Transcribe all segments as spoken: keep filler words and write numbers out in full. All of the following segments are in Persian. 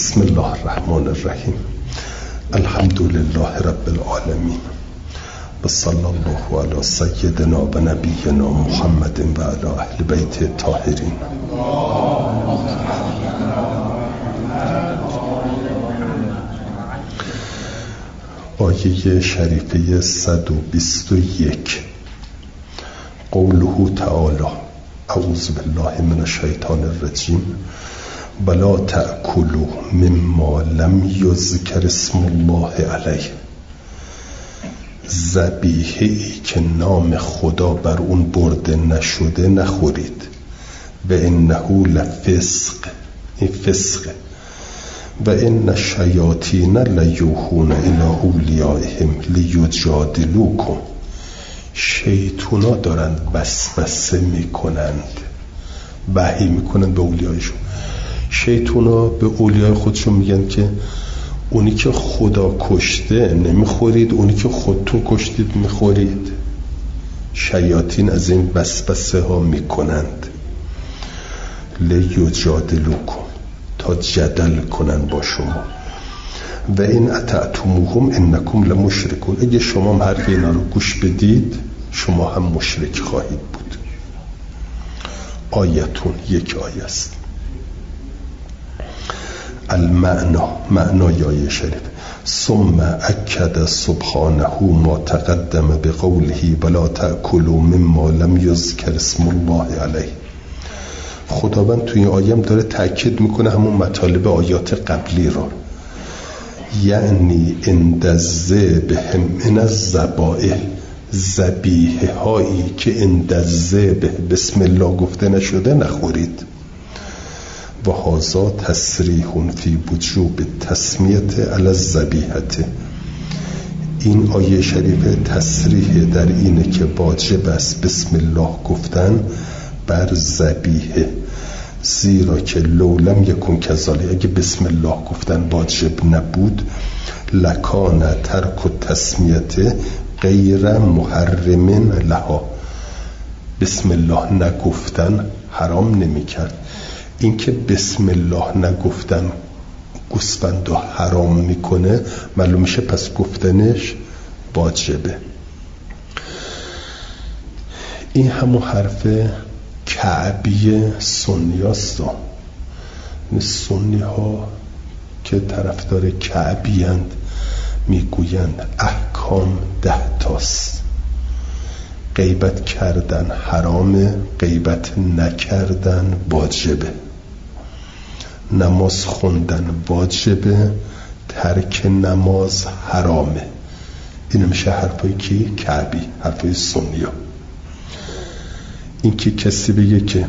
بسم الله الرحمن الرحیم. الحمد لله رب العالمین و صلی الله علی سیدنا و نبینا محمد و علی اهل بیت الطاهرین. آیه شریفه صد و بیست و یک، قوله تعالی: اعوذ بالله من الشیطان الرجیم ولا تأکلوا مما لم یذکر اسم الله علیه. ذبیحه‌ای که نام خدا بر اون برده نشده نخورید. و انه لفسق، این فسقه. و ان الشیاطین لیوحون الی اولیائهم لیجادلوکم. شیطونا دارند وسوسه میکنند، وحی میکنند به اولیایشون. شیطونا به اولیای خودشون میگن که اونی که خدا کشته نمیخورید، اونی که خودتون کشتید میخورید. شیاطین از این وسوسه ها میکنند. لیجادلوکم، تا جدل کنن با شما. و این اطعتموهم انکم لمشرکون. اگه شما هم حرف اینا رو گوش بدید شما هم مشرک خواهید بود. آیتون یک آیه است. المعنا، معنای آیه شریف: ثم اکد سبحانه ما تقدم بقوله ولا تأکلوا مما لم یذکر اسم الله علیه. خداوند توی این آیه هم داره تأکید میکنه همون مطالب آیات قبلی را، یعنی عند الذبح من الذبائح، ذبیحه هایی که عند الذبح بسم الله گفته نشده نخورید. و هذا تصریح فی وجوب تسمیت علی الذبیحه. این آیه شریفه تصریح در اینه که واجب است بسم الله گفتن بر ذبیحه، زیرا که لو لم یکن کذالک، اگه بسم الله گفتن واجب نبود، لکان ترک التسمیه غیر محرم لها، بسم الله نگفتن حرام نمیکرد. این که بسم الله نگفتن گوسفندو حرام میکنه، معلوم میشه پس گفتنش واجبه. این همون حرف کعبی سنی هست. سنی ها که طرفدار کعبی هند میگویند احکام ده تاست. غیبت کردن حرامه، غیبت نکردن واجبه. نماز خوندن واجبه، ترک نماز حرامه. این میشه حرفایی که کعبی، حرفای سنی ها. این که کسی بگه که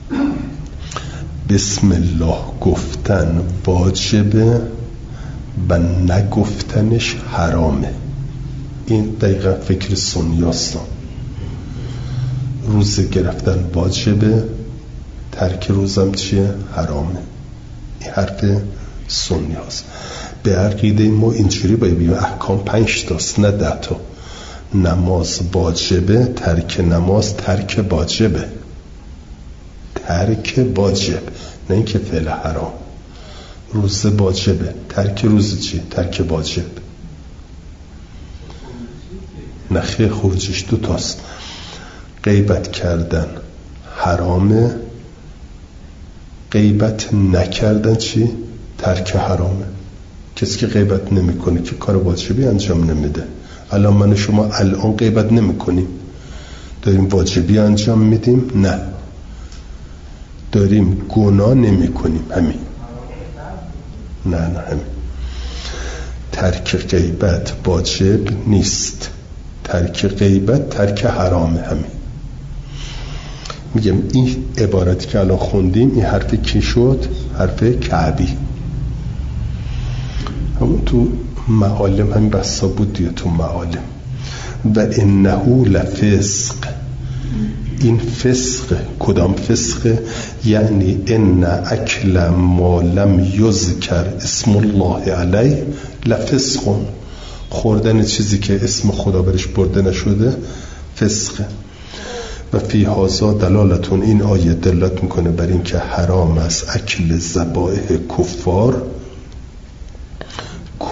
بسم الله گفتن واجبه و نگفتنش حرامه، این دقیقا فکر سنی هست. روزه گرفتن واجبه، ترک روزم چیه؟ حرامه. این حرف سنی هست. به عقیده ما اینجوری باید بگیم احکام پنج تاست نه ده تا. نماز واجبه، ترک نماز ترک واجبه، ترک واجب، نه اینکه فعل حرام. روزه واجبه، ترک روزه چی؟ ترک واجب. نخی خروجش دو تاست. غیبت کردن حرامه، غیبت نکردن چی؟ ترک حرامه. کسی که غیبت نمی کنه که کار واجبی انجام نمیده. الان من شما الان غیبت نمی کنیم، داریم واجبی انجام میدیم؟ نه، داریم گناه نمی کنیم. همین. نه نه همین. ترک غیبت واجب نیست، ترک غیبت ترک حرامه. همین. میگم این عبارتی که الان خوندیم این حرف کی شد؟ حرف کعبی. همون تو معالم همین بسا بود دیگه، تو معالم. و انه لفسق، این فسق. کدام فسق؟ یعنی ان اکل ما لم یذکر اسم الله علیه لفسق، خوردن چیزی که اسم خدا برش برده نشده فسقه. و فی هذا دلالتون، این آیه دلالت میکنه بر این که حرام است اکل ذبایح کفار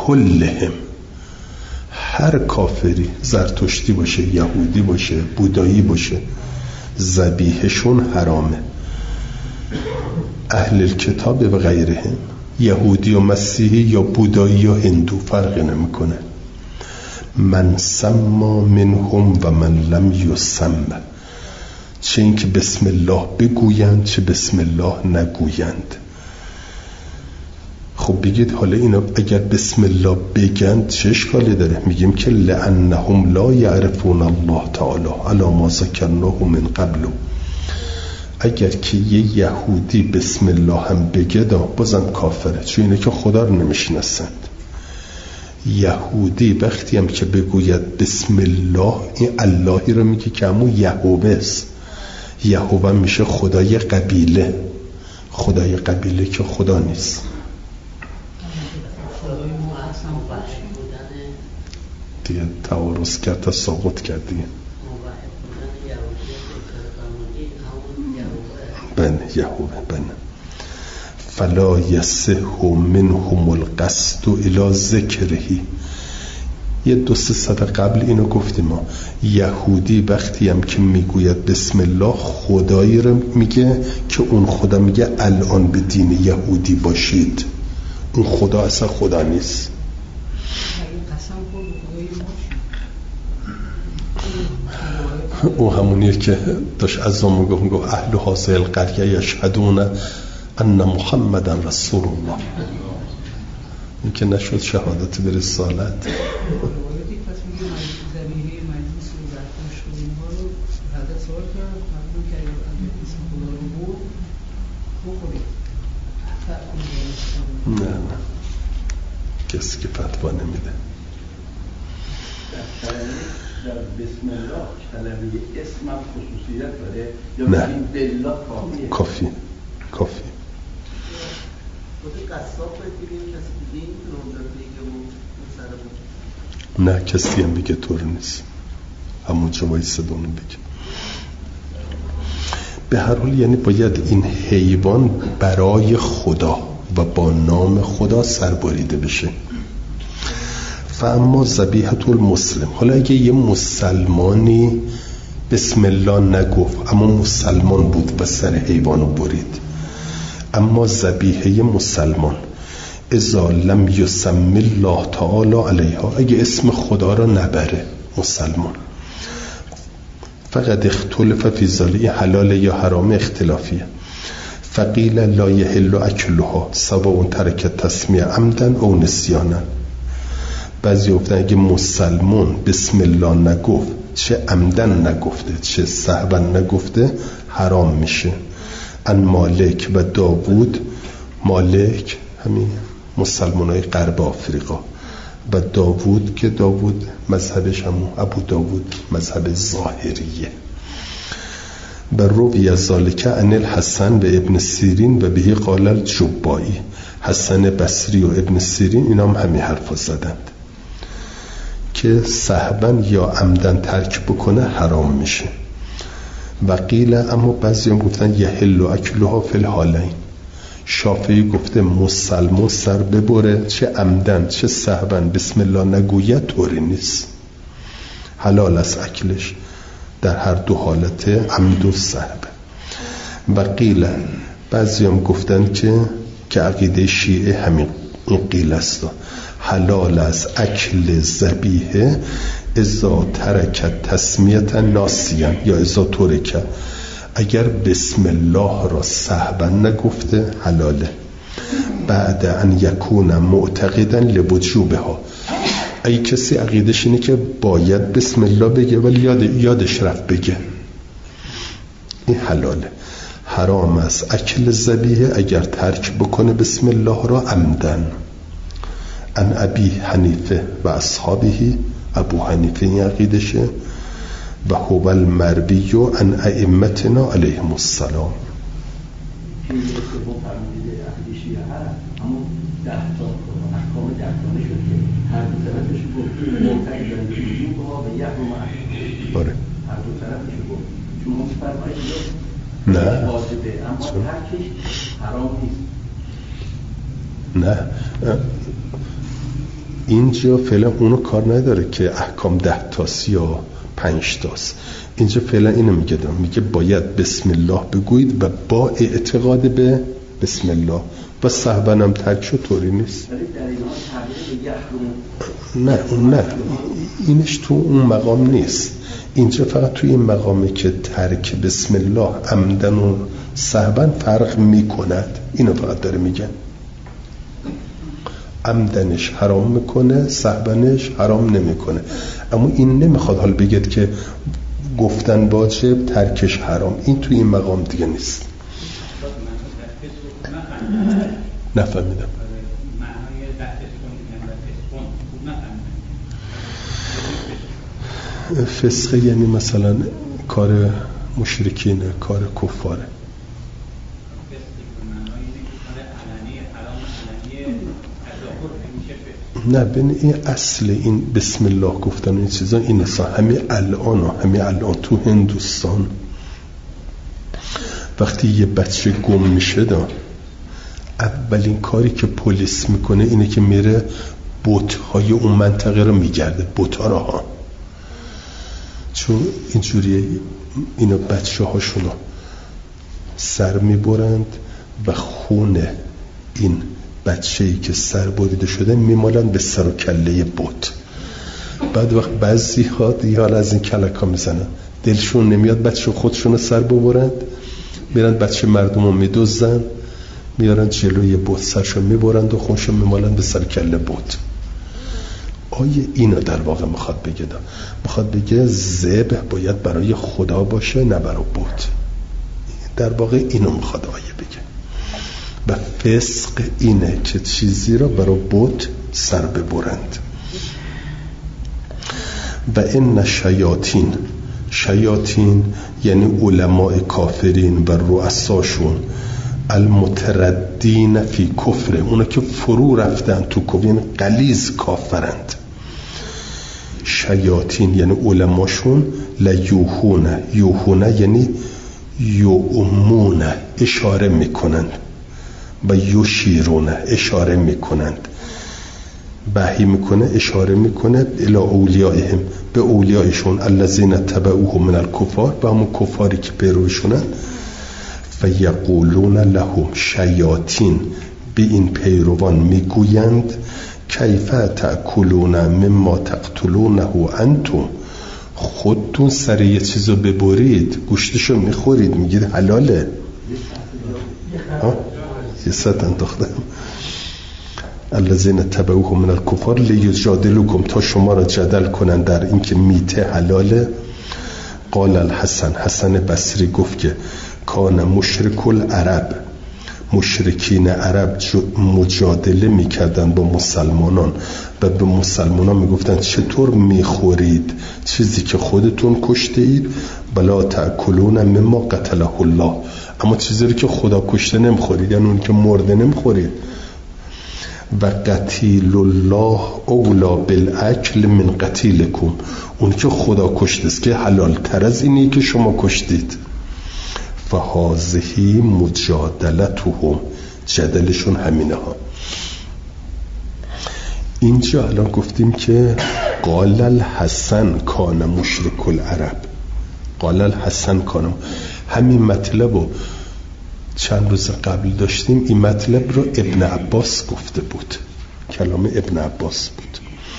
کلهم، هر کافری، زرتشتی باشه، یهودی باشه، بودایی باشه، ذبیحشون حرامه. اهل الکتاب و غیرهم، یهودی و مسیحی یا بودایی یا هندو فرقی نمیکنه. من سما منهم و من لم یسم، چه این که بسم الله بگویند چه بسم الله نگویند. خب بگید حالا اینا اگر بسم الله بگند چه اشکالی داره؟ میگیم که لانهم لا یعرفون الله تعالی علی ما ذکرناه من قبل. اگر که یه یهودی بسم الله هم بگه بازم کافره، چون اینه که خدا رو نمیشناسند. یهودی وقتی هم که بگوید بسم الله، این اللهی رو میگه که همون یهوه است. یهوه میشه خدای قبیله، خدای قبیله که خدا نیست. دیگه تعارض کرد تا ساقط کرد دیگه. بن یهوه بن فلا یصح منهم القصد الی ذکرهی. یه دو سه صد قبل اینو گفتیم ما، یهودی وقتی هم که میگوید بسم الله خدایی رو میگه که اون خدا میگه الان به دین یهودی باشید. اون خدا اصلا خدا نیست. او همونیه که داشت از زمان گفت میگو اهل هذه القریه یشهدون ان محمدا رسول الله. این که نشد شهادت به رسالت. نه نه کسی که فتوا نمیده. در بسم الله کلمه اسم هم خصوصیت داره یا نه بالله کافیه؟ کافی کافی. خود قصاب بگیریم کسی دیگه این رو بگه و نه کسی هم بگه طور نیست، همون جوایی صدانو بگه. به هر حال یعنی باید این حیوان برای خدا و با نام خدا سربریده بشه. فاما ذبیحة المسلم، حالا اگه یه مسلمانی بسم الله نگفت اما مسلمان بود و سر حیوانو برید، اما ذبیحه مسلمان اذا لم یسم الله تعالی علیها، اگه اسم خدا را نبره مسلمان، فقط اختلف فی ذلک، حلال یا حرام اختلافیه. فقیل لا یحل اکلها سواء ترک تسمیه عمدا او نسیانا. بعضی گفتن اگه مسلمان بسم الله نگفت، چه عمدن نگفته چه سهوا نگفته، حرام میشه. ان مالک و داوود، مالک همین مسلمانای غرب آفریقا و داوود که داوود مذهبش همون ابو داوود مذهب ظاهریه. و روی ذالک عن الحسن و ابن سیرین و بهی قال الجبایی، حسن بصری و ابن سیرین اینا هم همین حرفا زدند که سهوا یا عمدن ترک بکنه حرام میشه. و قیل، اما بعضی هم گفتن یحل اکلها فی الحالین. شافعی گفته مسلمان سر ببره چه عمدن چه سهوا بسم الله نگوید طوری نیست، حلال است اکلش در هر دو حالت عمد و سهو. و قیل، بعضی هم گفتن که که عقیده شیعه همین این قیل است، حلال است اکل ذبیحه اذا ترکت تسمیت ناسیان یا اذا ترکت، اگر بسم الله را سهوا نگفته حلاله. بعد ان یکون معتقدا لوجوبها، ای کسی عقیدش اینه که باید بسم الله بگه ولی یاد یادش رفت بگه، این حلاله. حرام است اکل ذبیحه اگر ترک بکنه بسم الله را عمدن. ان ابی حنیفه و اصحابه، ابو حنیفه این عقیدشه، و هو المروی عن ائمتنا علیهم السلام. باره نه نه اینجا فعلا اونو کار نداره که احکام ده تاست یا پنج تاست. اینجا فعلا اینو میگه دارم. میگه باید بسم الله بگویید و با اعتقاد به بسم الله و صحبن هم ترک شد طوری نیست. نه اون نه اینش تو اون مقام نیست. اینجا فقط توی این مقامه که ترک بسم الله عمدن و صحبن فرق میکند. اینو فقط داره میگن. عمدنش حرام میکنه، صحبنش حرام نمیکنه. اما این نمیخواد حال بگید که گفتن واجب ترکش حرام. این توی این مقام دیگه نیست. نفهمیدم. فسقه یعنی مثلا کار مشرکینه، کار کفاره. نه بین این اصل این بسم الله گفتن این چیزا این اصلا همین الان همین الان تو هندوستان وقتی یه بچه گم میشه دا اولین کاری که پلیس میکنه اینه که میره بوت‌های اون منطقه رو میگرده، بوت‌ها رو ها، چون اینجوریه اینا بچه هاشونو سر میبرند و خون این بچه‌ای که سر بریده شده میمالن به سر و کله بوت. بعد وقت بعضی ها دیگه از این کلکا میزنن، دلشون نمیاد بچه خودشون سر ببرند، میرن بچه مردم رو میدوزن میارن جلوی بوت سرشون میبرند و خونشون میمالن به سر کله بوت. آیه اینو در واقع میخواد بگه دا. میخواد بگه ذبح باید برای خدا باشه نه برای بوت. در واقع اینو میخواد آیه بگه. و فسق اینه که چیزی را برای بوت سر ببرند. و این شیاطین، شیاطین یعنی علماء کافرین و رؤساشون، المتردین فی کفر، اونا که فرو رفتن تو کفر، یعنی غلیظ کافرند. شیاطین یعنی علماشون، لیوهونه، یوهونه یعنی یومونه، اشاره میکنند، و یشیرونه، اشاره میکنند، بحی میکنه، اشاره میکنه الی اولیائهم، به اولیائشون، الذین تبعوه من الکفار، به همون کفاری که پیروشونن. فیقولون لهم، شیاطین به این پیروان میگویند کیف تأکلون مما تقتلونه انتم، خودتون سر یه چیزو ببرید گوشتشو میخورید میگید حلاله. ها یه ست انداختم. الذین تبعوه من الکفار لیجادلوکم، تا شما را جدل کنن در اینکه میته حلاله. قال الحسن، حسن بصری گفت که کان مشرک العرب، مشرکین عرب مجادله میکردن با مسلمانان و به مسلمانان میگفتن چطور میخورید چیزی که خودتون کشته اید، بلا تأکلون مما قتله الله، اما چیزی که خدا کشته نمیخورید، یعنی اون که مرده نمیخورید. و قتیل الله اولا بالاکل من قتیلکم، اون که خدا کشته است که حلال تر از اینی که شما کشتید. فهذه مجادلتهم، جدلشون همینه ها. اینجا الان گفتیم که قال الحسن کان مشرک العرب، قال الحسن کان، همین مطلب رو چند روز قبل داشتیم. این مطلب رو ابن عباس گفته بود، کلام ابن عباس بود.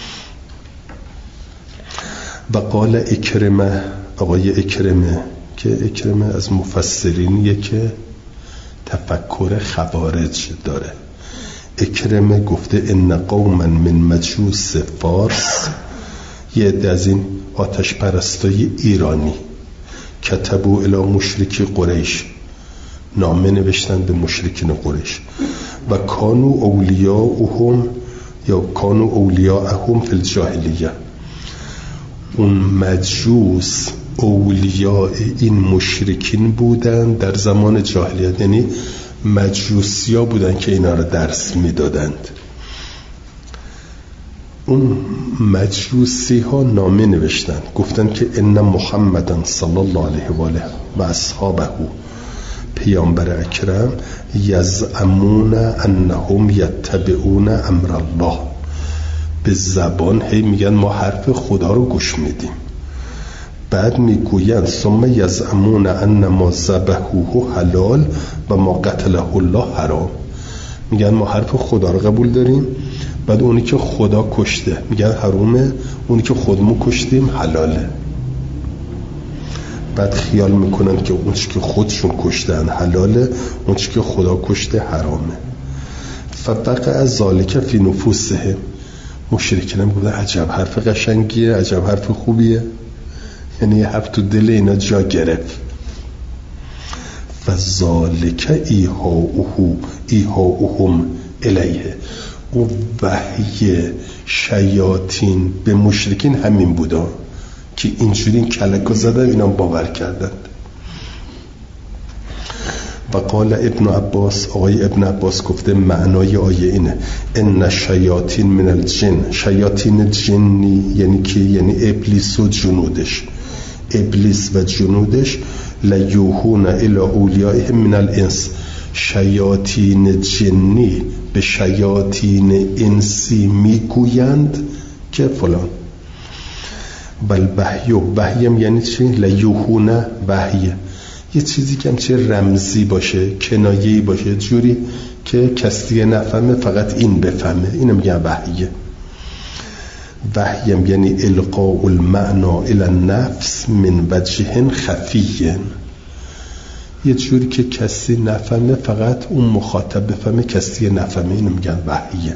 و قال اکرمه، آقای اکرمه که اکرمه از مفسرینیه که تفکر خوارج داره. اکرمه گفته ان قوما من مجوس فارس، یه عده از این آتش پرستای ایرانی، کتبوا الی مشرکی قریش، نامه نوشتن به مشرکین قریش. و کانو اولیاءهم یا کانو اولیاءهم فی الجاهلیه، اون مجوس اولیاء این مشرکین بودن در زمان جاهلیت، یعنی مجوسی ها بودن که اینا رو درس میدادند. اون مجوسی ها نامه نوشتن، گفتن که ان محمدن صلی الله علیه و آله و اصحابه، پیامبر اکرم، یزعمون انهم یتبعون امر الله، به زبان هی میگن ما حرف خدا رو گوش میدیم، بعد میگویند ثم یزعمون ان ما ذبحوه حلال و ما قتله الله حرام. میگن ما حرف خدا رو قبول داریم، بعد اونی که خدا کشته میگن حرامه، اونی که خودمون کشتیم حلاله. بعد خیال میکنن که اونی که خودشون کشتن حلاله، اونی که خدا کشته حرامه. فبقع ذالک فی نفوسهم. مشرکین هم گفتن عجب حرف قشنگیه، عجب حرف خوبیه، یعنی حرف تو دل اینا جا گرفت. فذالک ایحاؤه ایحاؤهم الیه. اون وحی شیاطین به مشرکین همین بودا که اینجوری این کلکو زدن، اینا باور کردند. و قال ابن عباس، آقای ابن عباس گفته معنای آیه اینه ان شیاطین من الجن. شیاطین جنی یعنی کی؟ یعنی ابلیس و جنودش. ابلیس و جنودش لیوحون الی اولیائهم من الانس. شیاطین جنی به شیاطین انسی میگویند که فلان. بل وحی، وحیم یعنی چی؟ لیوحون وحی، یه چیزی که همچه رمزی باشه، کنایه‌ای باشه، جوری که کسی نفهمه فقط این بفهمه، اینو میگن وحیه. وحیم یعنی القاء المعنا الی النفس من وجه خفی، یه جوری که کسی نفهمه فقط اون مخاطب بفهمه، کسی نفهمه، اینو میگن وحیه.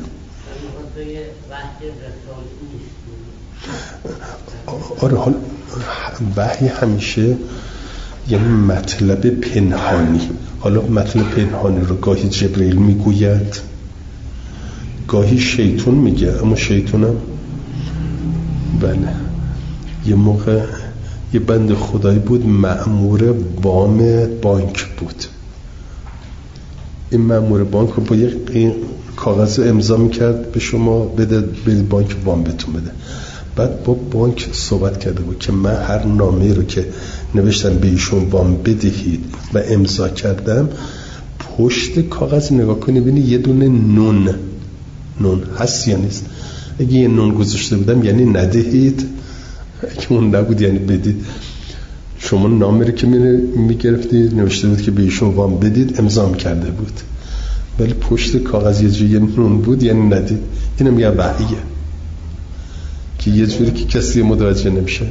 آره، حال وحی همیشه یعنی مطلب پنهانی. حالا مطلب پنهانی رو گاهی جبرئیل میگوید، گاهی شیطان میگه. اما شیطانم بله یه موقع یه بند خدایی بود مأمور وام بانک بود. این مأمور بانک رو با یه کاغذ امضا میکرد به شما بده، به بانک وام بهتون بده. بعد با بانک صحبت کرده بود که من هر نامه رو که نوشتم به ایشون وام بدهید و امضا کردم، پشت کاغذ نگاه کنی ببینی یه دونه نون نون هست یا نیست. اگه یه نون گذاشته بودم یعنی ندهید، اگه اون نبود یعنی بدید. شما نامه رو که میگرفتید نوشته بود که به ایشون وام بدید، امضا کرده بود، ولی پشت کاغذ یه جایی نون بود یعنی ندید. اینو میگه وحیه که یه جوری که کسی متوجه نمیشه.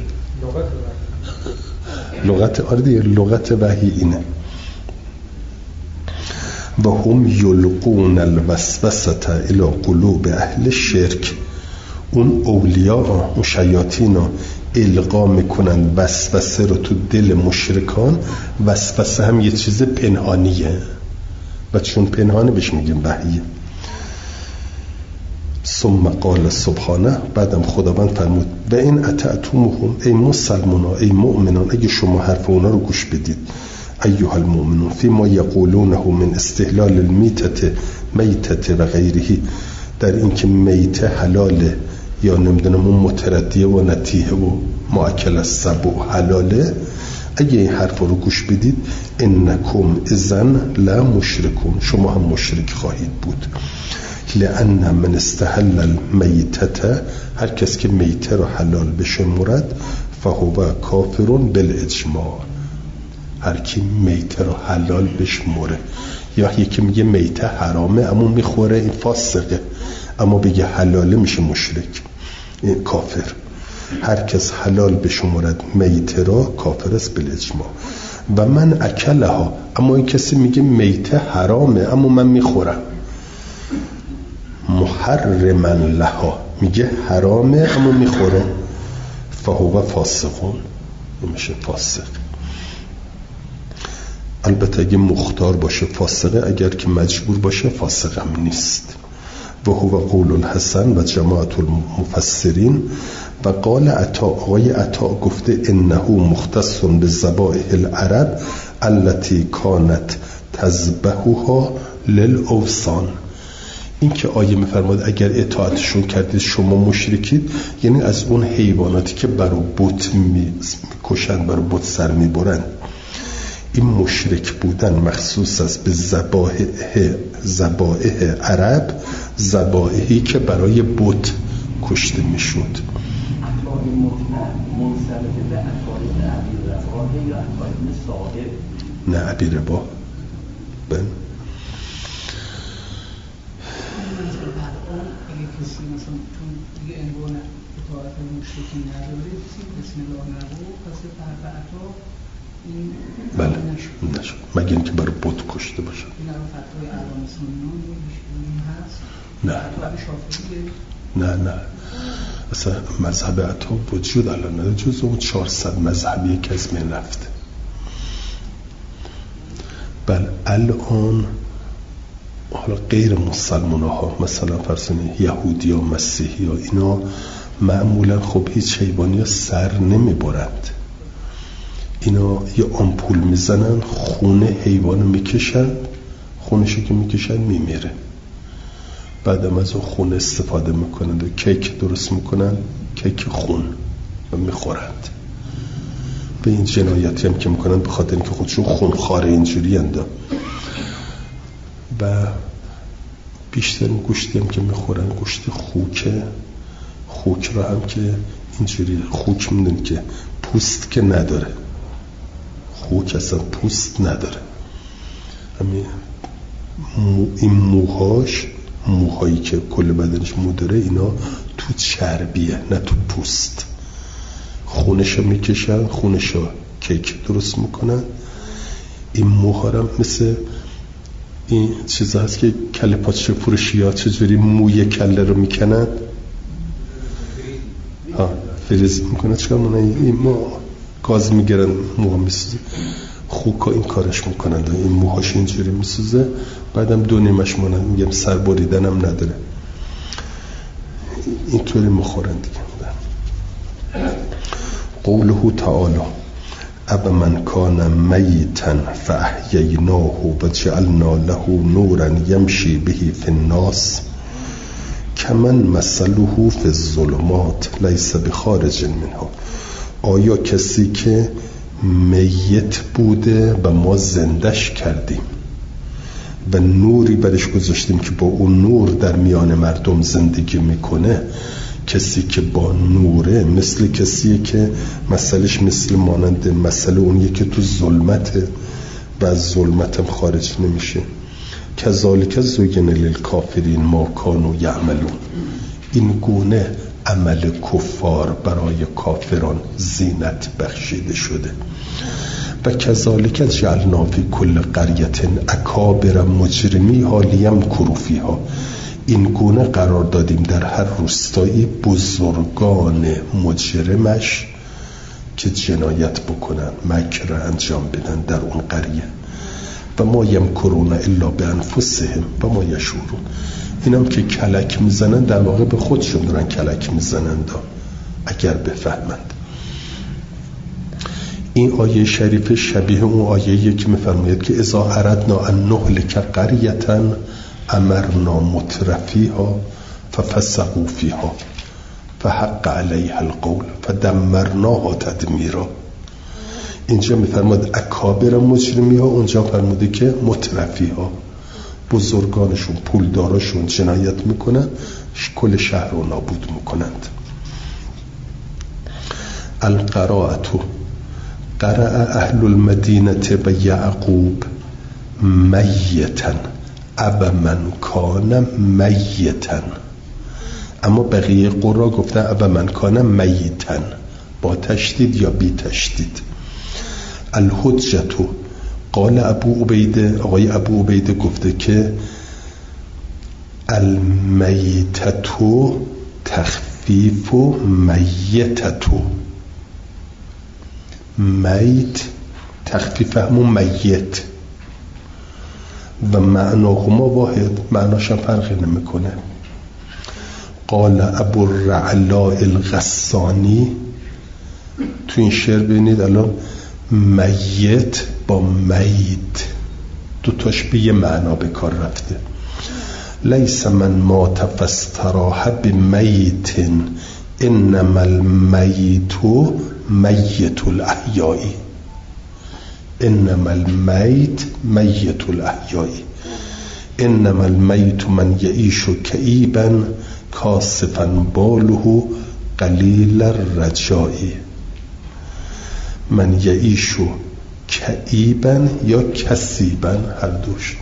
لغت آره دیگه، لغت وحی اینه. و هم یلقون الوسوسه الی قلوب اهل شرک. اون اولیاء، اون شیاطین القا میکنن وسوسه رو تو دل مشرکان. وسوسه هم یه چیز پنهانیه و چون پنهانه بهش میگیم وحیه. ثم قال سبحانه، بعدم خداوند فرمود و این اطعتموهم، ای مسلمانان، ای مؤمنان، اگه شما حرف اونا رو گوش بدید، ایها المؤمنون، فیما یقولونه من استحلال المیتة میتة و غیره، در این که میته حلاله یا نمیدونم اون متردیه و نتیه و ماکل السبع حلاله، اگه این حرف رو گوش بدید انکم اذن لا مشرکون، شما هم مشرک خواهید بود. لأن من استحل المیتة، هر کس که میته رو حلال بشه مرد، فهو کافرون بالاجماع، هر کی میته رو حلال بشموره. یا یکی میگه میته حرامه اما میخوره، این فاسقه، اما بگه حلاله میشه مشرک، این کافر. هر کس حلال بشمورد میته را کافر است بالاجماع. و من اکلها، اما این کسی میگه میته حرامه اما من میخورم، محرمن لها، میگه حرامه اما میخوره، فهو فاسقون، میشه فاسق. البته اگه مختار باشه فاسقه، اگر که مجبور باشه فاسق هم نیست. و هو قول الحسن و جماعت المفسرین. و قال عطا، آقای عطا گفته انه مختص به ذبائح العرب التي کانت تذبحها للاوثان. این که آیه میفرماد اگر اطاعتشون کردید شما مشرکید، یعنی از اون حیواناتی که برای بت میکشن، برای بت سر میبرن. این مشرک بودن مخصوص است به ذبائح ذبائح عرب، ذبائحی که برای بت کشته میشد. عقاید مطلق منصرف به عقاید ابیرباه یا عقاید صاحب؟ نه ابیرباه. بله. اگه کسی مثلا چون دیگه عنوان اطاعت مشرکی نداره، بسم الله نگو، پس فربعتا این بله نشد مگه اینکه برای بت کشته باشه. این رو فتوای اعلام سنیان این هست؟ نه نه نه اصلا مذهب عطا وجود الان نداره، جز اون چهارصد مذهبی که از من رفته. بله الان حالا غیر مسلمان ها مثلا فرسانی یهودی ها مسیحی ها اینا معمولا خب هیچ حیوانی ها سر نمی برند، اینا یه آمپول میزنن خونه حیوانو میکشن، خونشو که میکشن میمیره، بعدم از اون خون استفاده میکنند و کیک درست میکنن، کیک خون و میخورند. به این جنایتی هم که میکنن به خاطر اینکه خودشون خونخواره اینجوری انده. و بیشترین گوشتی هم که میخورن گوشت خوکه. خوک را هم که اینجوری خوک میدونی که پوست که نداره، خوک اصلا پوست نداره، همین مو این موهاش، موهایی که کل بدنش مو داره اینا تو چربیه نه تو پوست. خونشو میکشن، خونشو کیک درست میکنن. این موها هم مثل این چیزا هست که کله پاچه فروشی ها چجوری موی کله رو میکنن، ها فریز میکنه، چکار مونه این ما گاز میگیرن موها میسوزه. خوکا این کارش میکنن، این موهاش اینجوری میسوزه، بعدم دو نیمش مونه، میگم سر بریدن هم نداره، اینطوری مخورن دیگه. قوله تعالی اب من کان میتا فاحییناه و جعلنا له نورا یمشی به فی الناس کمن مثله فی الظلمات لیس بخارج منها. آیا کسی که میت بوده و ما زندش کردیم و نوری برش گذاشتیم که با اون نور در میان مردم زندگی میکنه، کسی که با نوره مثل کسیه که مثلش مثل مانند مثل اونیه که تو ظلمته و از ظلمتم خارج نمیشه. کذالک زین للکافرین ما کانوا یعملون. این گونه عمل کفار برای کافران زینت بخشیده شده. و کذالک جعلنا فی کل قریة اکابر مجرمیها لیمکروا فیها. این گونه قرار دادیم در هر روستایی بزرگان مجرمش که جنایت بکنن، مکر انجام بدن در اون قریه. و ما یمکرون الا بانفسهم و ما یشعرون. اینم که کلک میزنن در واقع به خودشون دارن کلک میزنن دا اگر بفهمند. این آیه شریف شبیه اون آیه‌ایه که میفرماید که اذا اردنا ان نهلک قریة امرنا مترفیها ففسقوا فیها فحق علیها القول فدمرناها تدمیرا. اینجا میفرماد اکابر مجرمی ها، اونجا فرموده که مترفی ها، بزرگانشون پولداراشون جنایت میکنن، کل شهر رو نابود میکنند. القراءة قرأ اهل المدینه و یعقوب میتا اب من کان میتا. اما بقیه قرا گفتن اب من کان میتا با تشدید یا بی تشدید. الحجتو قال ابو عبیده، آقای ابو عبیده گفته که المیتتو تخفیف و میتتو، میت تخفیف همون میت و معناهما واحد، معناش هم فرقی نمیکنه. قال ابو الرعلاء الغسانی، تو این شعر ببینید الان میت با میت دوتاش به یه معنا به کار رفته. لیس من مات فاستراح بمیت انما المیت میت الاحیاء. انما المیت میت الاحیاء، انما المیت من یعیش کئیبا کاسفا باله قلیل الرجائی. من یعیش کئیبا یا کسیبا، هر دوش.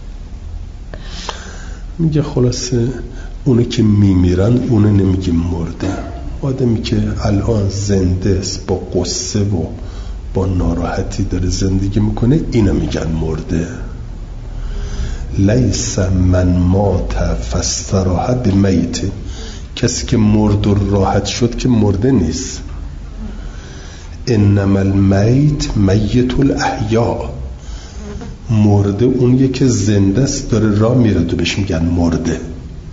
میگه خلاصه اونه که میمیرن اونه نمیگه مرده. آدمی که الان زنده است با قصه و با ناراحتی داره زندگی میکنه اینا میگن مرده. لیس من مات فاستراح بمیت، کسی که مرد و راحت شد که مرده نیست. انما المیت میت الاحیاء، مرده اونیه که زنده است داره راه میره تو بهش میگن مرده.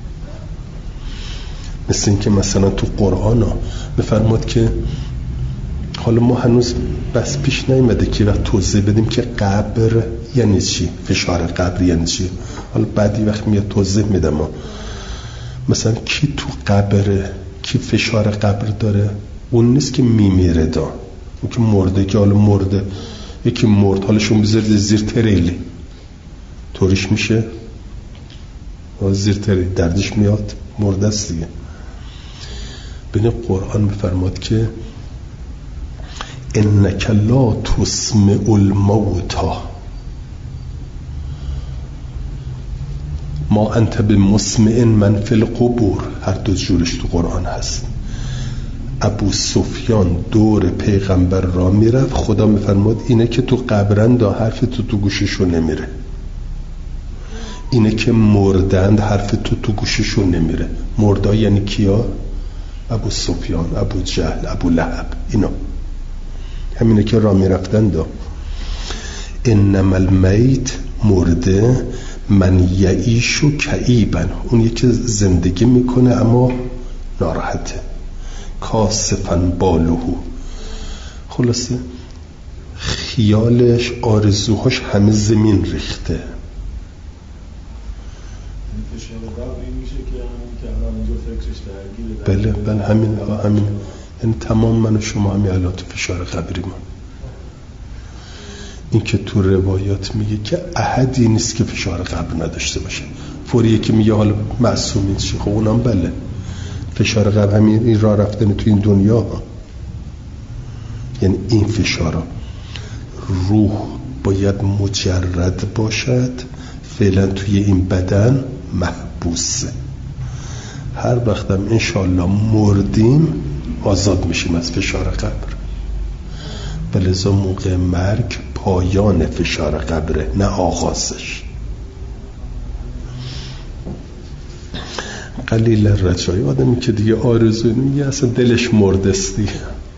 مثل این که مثلا تو قرآن ها بفرماد که حالا ما هنوز بس پیش نیامده که وقت توضیح بدیم که قبر یعنی چی، فشار قبر یعنی چی. حالا بعدی وقت میاد توضیح میدم. ما مثلا کی تو قبره، کی فشار قبر داره؟ اون نیست که میمیره دا، اون که مرده، که حالا مرده یکی مرد حالشون بذارید زیر تریلی طوریش میشه زیر تریل دردش میاد، مرده است دیگه. بین قرآن بفرماد که انک لا تسمع الموتا ما انت بمسمع من فی القبور، هر دو جورش تو قرآن هست. ابو سفیان دور پیغمبر را میرفت، خدا میفرماد اینه که تو قبرند حرف تو تو گوششو نمیره، اینه که مردند حرف تو تو گوششو نمیره. مردا یعنی کیا؟ ابو سفیان، ابو جهل، ابو لهب، اینا همینه که را میرفتند. انما المیت، مرده، من یعیشو کئیبا، اون یکی زندگی میکنه اما ناراحته. کاسفا بالهو، خلاصه خیالش آرزوهاش همه زمین ریخته. بله بله همین همین یعنی تمام من و شما همین الان تو فشار قبری ما. این که تو روایات میگه که احدی نیست که فشار قبر نداشته باشه. فوریه که میگه حالا معصومین چی، خب اونم بله فشار قبر همین این راه رفتن تو این دنیا ها. یعنی این فشارا روح باید مجرد باشد، فعلا توی این بدن محبوسه. هر وقتم انشالله مردیم آزاد میشیم از فشار قبر. بلذا موقع مرگ پایان فشار قبره نه آغازش. قلیل الرجای، آدمی که دیگه آرزو نمیگه اصلا دلش مردستی.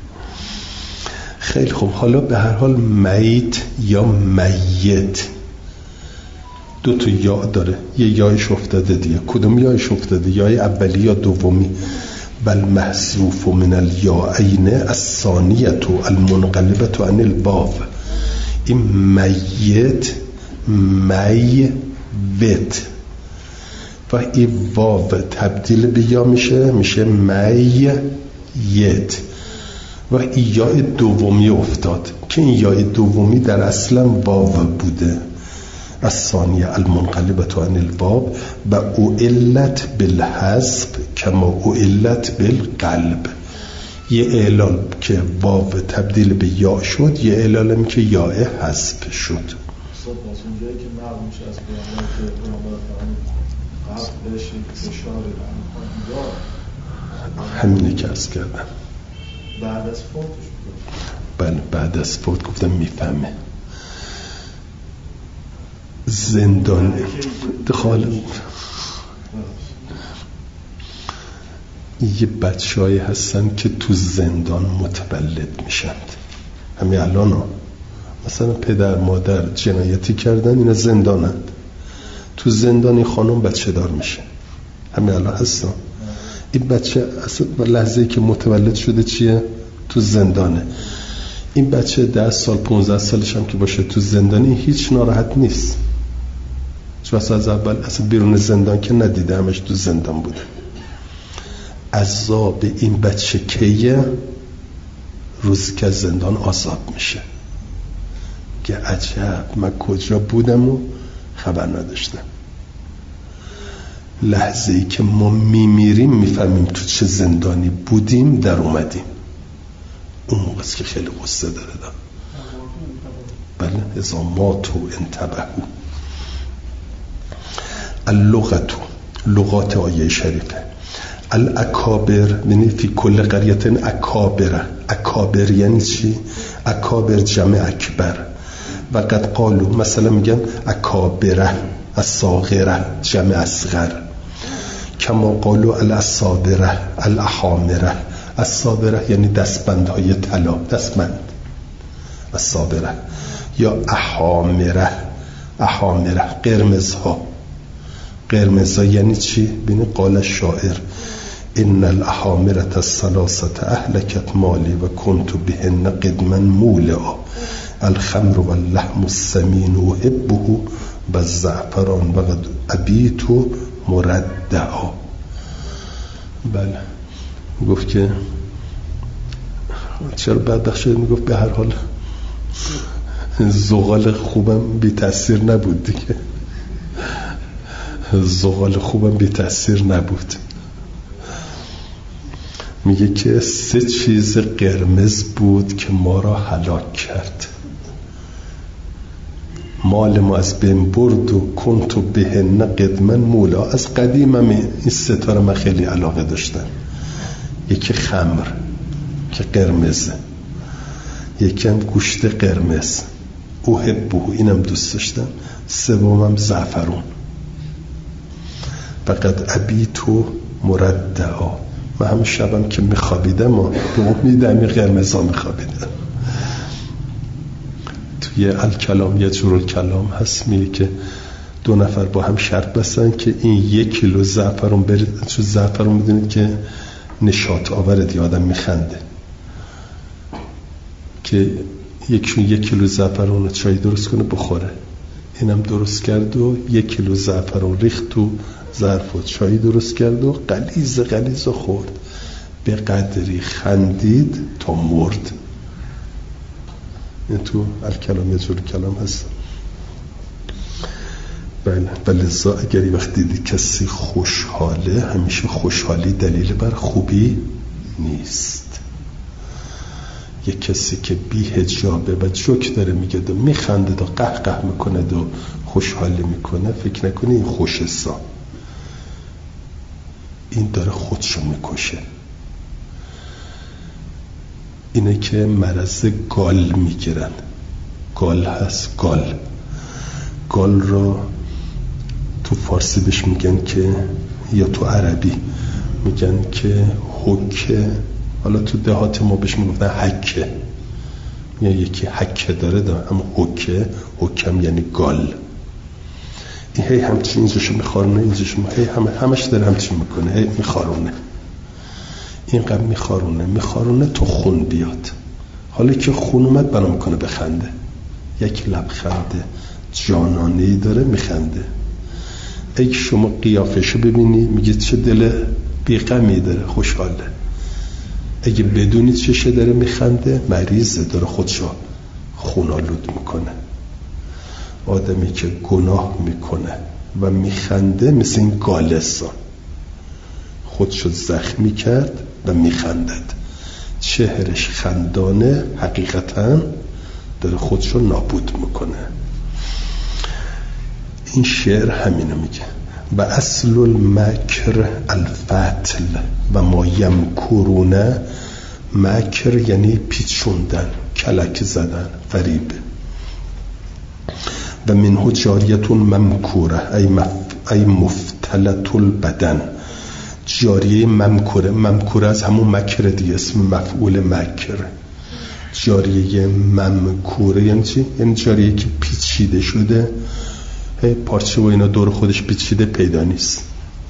خیلی خوب، حالا به هر حال میت یا میت دو تا یا داره، یه یایش افتاده دیگه. کدوم یایش افتاده؟ یای اولی یا دومی؟ بل محذوف من الیاءین الثانیه المنقلبه عن الواو. این میت میت و این واو تبدیل به یا میشه میشه میت و این یای دومی افتاد که این یای دومی در اصلا واو بوده. الثانیه المنقلبه عن الواو و اعلت بالحذف کما اعلت بالقلب. یه اعلال که واو تبدیل به یا شد، یه اعلالم که یا حذف شد. اونجایی که معلوم میشه از پیامبر که پیامبر قبل بهش فشار همینه که عرض کردم. بعد از فوتش بله بعد از فوت گفتم میفهمه. زندان دخال یه بچه هایی هستن که تو زندان متولد میشند. همین الان ها مثلا پدر مادر جنایتی کردن، اینا زندانند. تو زندانی خانم بچه دار میشه. همین الان هستن. این بچه اصلا لحظه‌ای که متولد شده چیه؟ تو زندانه. این بچه ده سال پونزده سالش هم که باشه تو زندانی هیچ ناراحت نیست، چون از اول اصلا بیرون زندان که ندیده، همش تو زندان بوده. عذاب این بچه کیه؟ روزی که از زندان آزاد میشه که عجب من کجا بودم و خبر نداشتم. لحظه‌ای که ما میمیریم میفهمیم تو چه زندانی بودیم در اومدیم. اون موقع است که خیلی قصه داره دارم. بله اذا ماتوا انتبهوا. اللغت، لغات آیه شریفه. الاکابر، یعنی فی کل قریت اکابره. اکابر یعنی چی؟ اکابر جمع اکبر. و قد قالو، مثلا میگن اکابره الصاغره جمع اصغر. کما قالو الاصابره الاحامره. الصابره یعنی دستبندهای طلا، دستبند الصابره. یا احامره، احامره قرمزها. قرمزها یعنی چی؟ بینی قال شاعر ان الاحامره الثلاثه اهلكت مالی و كنت بهن قدما مولعا الخمر واللحم السمين احبه بالزعفران وقد ابيت مردعا. بله گفت که چرا بدبخت شد؟ میگفت به هر حال زغال خوبم بی تأثیر نبود دیگه. زغال خوبم بی تأثیر نبود. میگه که سه چیز قرمز بود که ما را هلاک کرد. مال ما از بین برد و کنتو بهن قدما مولا. از قدیمم این ستاره من خیلی علاقه داشتم. یکی خمر که قرمزه، یکی هم گوشت قرمز احبه اینم دوست داشتم، سومم زعفرون. فقط ابیتو مردعا. من هم شبم که میخوابیدم و به امید همین قرمزا میخوابیدم. توی الکلام یه جور کلام هست میگه که دو نفر با هم شرط بستن که این یک کیلو زعفرون برید. چون زعفرون میدونید که نشاط آوره دیگه، آدم میخنده، که یکشون یک کیلو زعفرون رو چای درست کنه بخوره. اینم درست کرد و یک کیلو زعفرون ریخت تو ظرف و چای درست کرد و غلیظ غلیظ خورد. به قدری خندید تا مرد. این تو الکلام یه جور کلام هست. بله. ولذا اگر یه وقت دیدی کسی خوشحاله، همیشه خوشحالی دلیل بر خوبی نیست. یه کسی که بی حجابه و جوک داره میگه و میخنده و قهقه میکنه و خوشحالی میکنه، فکر نکنی این خوشسا، این داره خودشو میکشه. اینه که مرض گال میگیرن. گال هست، گال. گال رو تو فارسی بهش میگن که، یا تو عربی میگن که حکه. حالا تو دهات ما بهش میگفتن حکه. یا یکی حکه داره داره اما حکه، حکم یعنی گال. این هی همچین اینجاشو میخارونه، اینجاشو هی همه همش داره همچین میکنه، هی میخارونه، اینقدر میخارونه میخارونه تو خون بیاد. حالا که خون اومد بنا میکنه بخنده. یک لبخنده جانانه‌ای داره میخنده. اگه شما قیافشو ببینی میگه چه دل بیغمی داره، خوشحاله. اگه بدونید چشه داره میخنده، مریضه، داره خودشو خونالود میکنه. آدمی که گناه میکنه و میخنده مثل این گالستان، خودشو زخمی کرد و میخندد. چهرش خندانه، حقیقتا داره خودشو نابود میکنه. این شعر همینو میگه. و اصل المکر الفتل و ما یمکرونه. مکر یعنی پیچوندن، کلک زدن، فریب. و منه جاریتون ممکوره ای, مف... ای مفتلت البدن. جاریه ممکوره، ممکوره از همون مکر دیگه، اسم مفعول مکر. جاریه ممکوره یعنی چی؟ یعنی جاریه که پیچیده شده، پارچه و اینا دور خودش پیچیده پیدا نیست.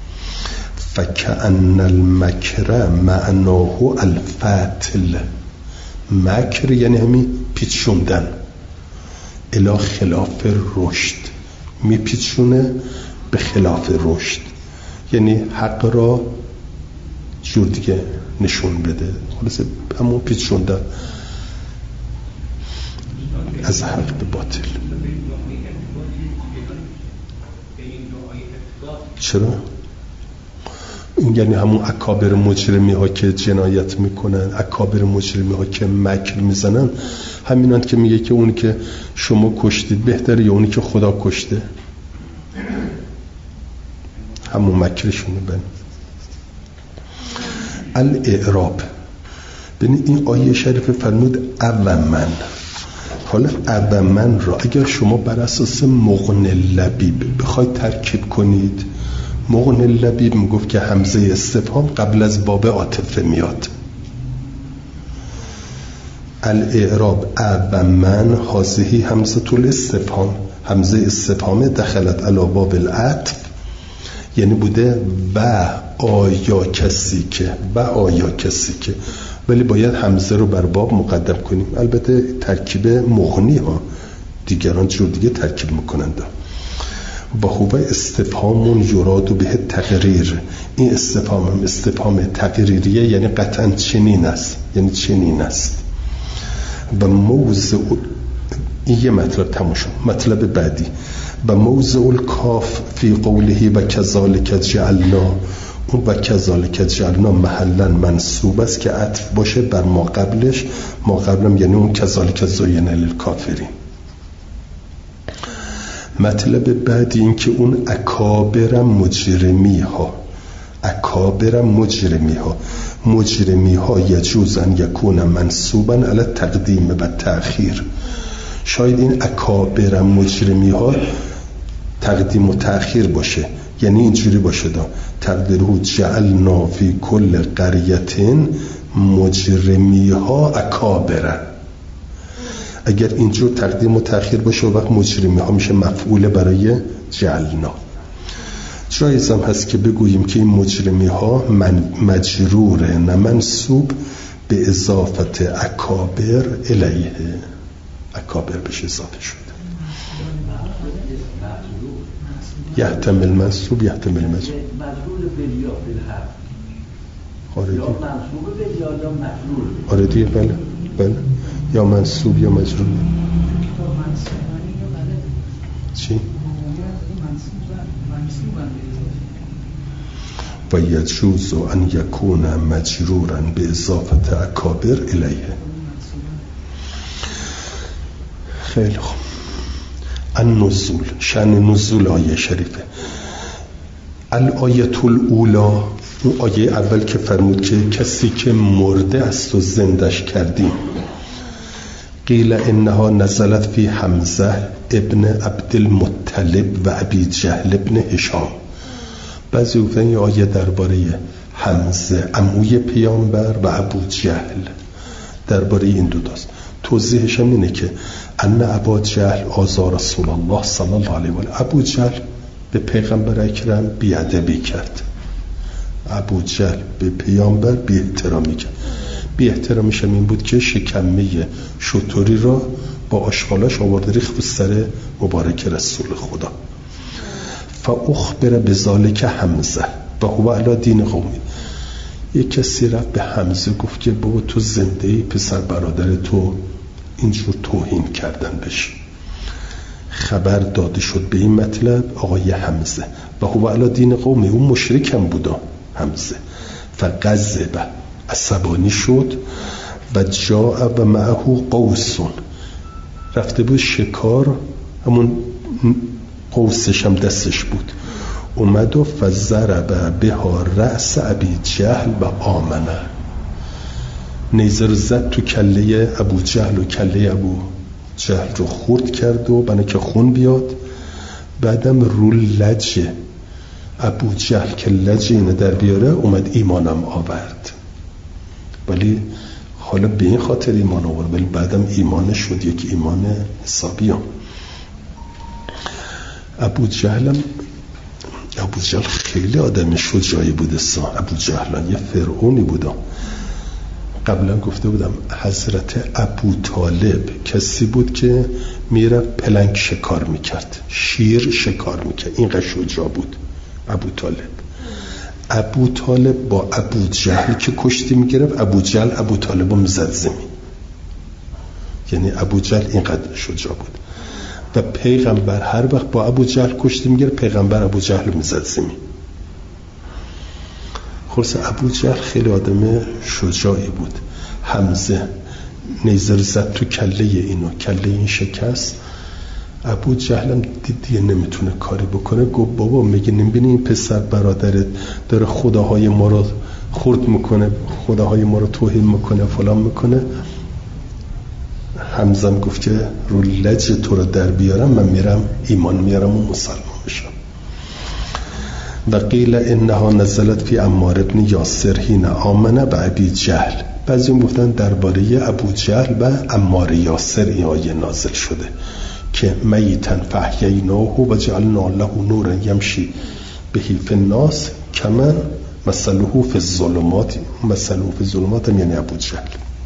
فکأن المکر معناه الفتل. مکر یعنی همین پیچوندن، الی خلاف رشد، میپیچونه به خلاف رشد، یعنی حق را جور دیگه نشون بده. خلاصه همون پیچوندن از حق به باطل. چرا؟ این یعنی همون اکابر مجرمی ها که جنایت میکنن، اکابر مجرمی ها که مکر میزنن، همینان که میگه که اونی که شما کشتید بهتره یا اونی که خدا کشته، همون مکرشونه. بن الاعراب، ببینید این آیه شریف فرمود اومن. حالا اومن را اگر شما بر اساس مغن لبیب بخواید ترکیب کنید، مغن لبیب میگفت که همزه استفهام قبل از باب عاطفه میاد. الاعراب اومن هذه همزه الاستفهام، همزه استفهام دخلت علی باب العطف، یعنی بوده و آیا کسی که، و آیا کسی که، ولی باید همزه رو بر باب مقدم کنیم. البته ترکیب مغنی ها دیگران جور دیگه ترکیب میکنند. با خوبه استفهامون یراد به تقریر، این استفهام هم استفهام تقریریه، یعنی قطعا چنین است، یعنی چنین است. و موضع این یه مطلب تموم شد. مطلب بعدی و موضع الکاف فی قوله و کذالک جعلنا، اون و کذالک جعلنا محلا منصوب است که عطف باشه بر ما قبلش، ما قبلم یعنی اون کذالک زینا للکافرین. مطلب بعدی این که اون اکابر مجرمی ها، اکابر مجرمی ها، مجرمی ها یجوز ان یکون منصوبا علی تقدیم و تأخیر. شاید این اکابر مجرمی ها تقدیم و تأخیر باشه، یعنی اینجوری باشه دا تقدیره جعلنا فی کل قریت مجرمی ها اکابر. اگر اینجور تقدیم و تأخیر باشه وقت مجرمی ها میشه مفعول برای جعلنا. جایز هم هست که بگوییم که این مجرمی ها من مجروره نه منصوب به اضافت اکابر الیه، اکابر بهش اضافه شده. یحتمل منصوب یحتمل مجرور. مجرور بلیا بالحرف. آره یا منصوب بلیا یا مجرور. آره دیگه بله بله، یا منصوب یا مجرور. چی؟ و یجوز ان یکون مجرورا به اضافت اکابر الیه. خیلی خوب. النزول، شأن نزول آیه شریفه. الآیه الاولا، اون آیه اول که فرمود که کسی که مرده است و زندش کردیم. قیل انها نزلت فی حمزه ابن عبدالمطلب و ابی جهل ابن هشام. بعضی گفتن این آیه درباره حمزه عموی پیامبر و ابو جهل، درباره این دو تاست. توضیحش هم اینه که ان ابو جهل آزار رسول الله صلی الله علیه و آله، ابو جهل به پیغمبر اکرم بیادبی کرد، ابو جهل به پیامبر بی احترامی کرد. بی احترامیش هم این بود که شکمه شطوری را با آشغالاش آورده ریخت تو سر مبارک رسول خدا. فاخبر بذالک حمزه و هو علی دین قومی. یک کسی رفت به حمزه گفت که بابا تو زنده ای، پسر برادر تو اینجور توهین کردن بشه. خبر داده شد به این مطلب آقای حمزه و هو علی دین قومی، اون مشرک هم بودا حمزه. فغضب، عصبانی شد و جاء و معه قوسون، رفته بود شکار، همون قوسش هم دستش بود، اومد و فضرب بها رأس ابی جهل و آمنه، نیزه رو زد تو کله ابو جهل و کله ابو جهل رو خورد کرد و بنا که خون بیاد. بعدم رو لج ابو جهل که لج اینه در بیاره اومد ایمانم آورد. ولی حالا به این خاطر ایمان آورد، ولی بعدم ایمان شد یک ایمان حسابی هم. ابو جهلم ابو جهل خیلی آدم شجاعی بوده سا. ابو جهلان یه فرعونی بوده. قبلا گفته بودم حضرت ابو طالب کسی بود که میره پلنگ شکار میکرد، شیر شکار میکرد، اینقدر شجاع بود ابو طالب. ابو طالب با ابو جهل که کشتی میگرفت، ابو جهل ابو طالب رو میزد زمین. یعنی ابو جهل اینقدر شجاع بود و پیغمبر هر وقت با ابو جهل کشتی میگرفت، پیغمبر ابو جهل رو میزد زمین. خلاص ابو جهل خیلی آدم شجاعی بود. حمزه نیزه رو زد تو کله اینو، کله این شکست. ابو جهلم دید دیگه نمیتونه کاری بکنه، گفت بابا میگه نمیبینی این پسر برادرت داره خداهای ما رو خرد میکنه، خداهای ما رو توهین میکنه، فلان میکنه. حمزه گفت که رو لج تو رو در بیارم، من میرم ایمان میارم و مسلمان بشم. و قیل انها نزلت فی عمار ابن یاسر حین آمن به ابی جهل. بعضی گفتن درباره ابو جهل و عمار یاسر این آیه نازل شده که میتن فاحییناه و جعلنا له نورا یمشی به فی الناس کمن مثله فی الظلمات. مثله فی الظلمات یعنی ابو جهل.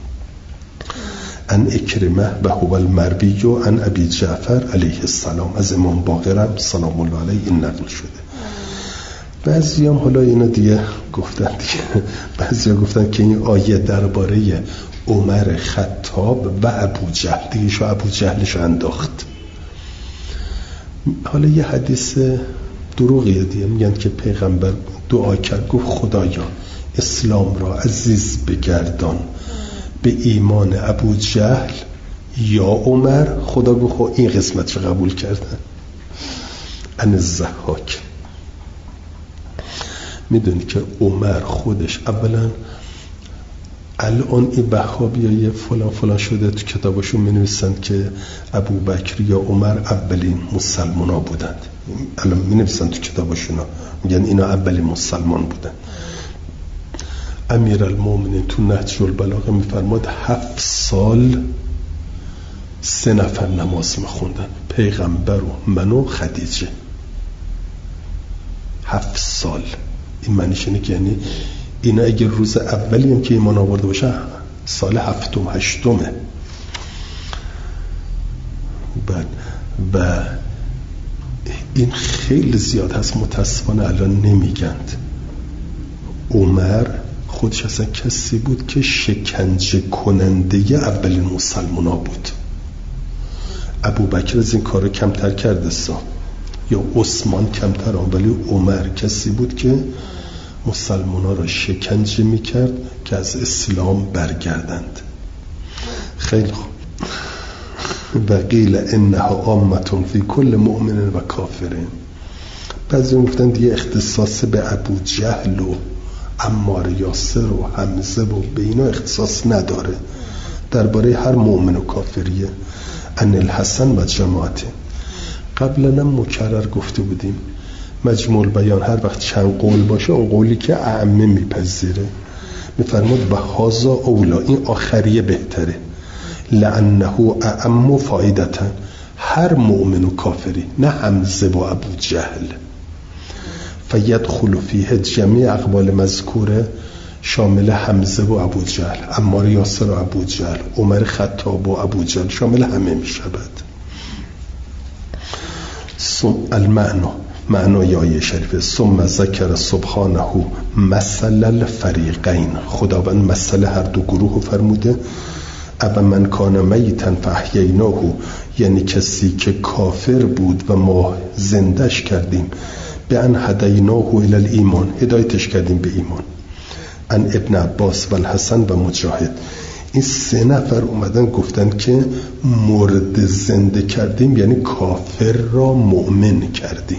ان اکرمه و هو المروی و ان ابی جعفر علیه السلام. از امام باقرم سلام الله علیه این نقل شده. بعضی هم حالا اینا دیگه گفتن دیگه بعضی ها گفتن که این آیه درباره عمر خطاب و ابو جهل دیگه شو ابو جهلش انداخت. حالا یه حدیث دروغیه دیگه، میگن که پیغمبر دعا کرد گفت خدایا اسلام را عزیز بگردان به ایمان ابو جهل یا عمر. خدا گفت این قسمت رو قبول کردن. ان الضحاک. میدونی که عمر خودش اولا الان این وهابیای فلان فلان شده تو کتابشون می‌نویسن که ابو بکر یا عمر اولین مسلمانا بودند. الان می‌نویسن تو کتابشون، میگن اینا اولین مسلمان بودن. امیرالمومنین تو نهج البلاغه میفرماد هفت سال سه نفر نماز میخوندن، پیغمبر و من و خدیجه. هفت سال. این معنیش اینه که یعنی اینا اگر روز اولی هم که ایمان آورده باشه سال هفتم هشتمه. بعد و این خیلی زیاد هست، متاسفانه الان نمیگند. عمر خودش اصلا کسی بود که شکنجه کننده اولین مسلمان ها بود. ابو بکر از این کارو کمتر کرده سا، یا عثمان کمتر هم، ولی عمر کسی بود که مسلمان ها را شکنجه میکرد که از اسلام برگردند. خیلی خوب. و قیل انها عامة فی کل مؤمن و کافرین. بعضی گفتن دیگه اختصاص به ابو جهل و عمار یاسر و حمزه و به اینا اختصاص نداره، درباره هر مؤمن و کافریه. ان الحسن و جماعته. قبلا هم مکرر گفته بودیم مجموع بیان هر وقت چند قول باشه اون قولی که اعمه میپذیره. میفرماد و هازا اولا، این آخریه بهتره. لانه اعم فایدتا، هر مؤمن و کافری، نه حمزه و ابو جهل. فیدخل فیه جمیع اقوال مذکوره، شامل حمزه و ابو جهل، عمار یاسر و ابو جهل، عمر خطاب و ابو جهل، شامل همه میشود. المعنی، معنای آیه شریفه. ثم ذکر سبحانه مثل الفریقین. خداوند مثل هر دو گروه فرموده. ابا من کان میتن فاحییناه، یعنی کسی که کافر بود و ما زندش کردیم. به ان هدیناه الی الایمان، هدایتش کردیم به ایمان. ان ابن عباس و الحسن و مجاهد. این سه نفر اومدن گفتن که مرد زنده کردیم یعنی کافر را مؤمن کردیم.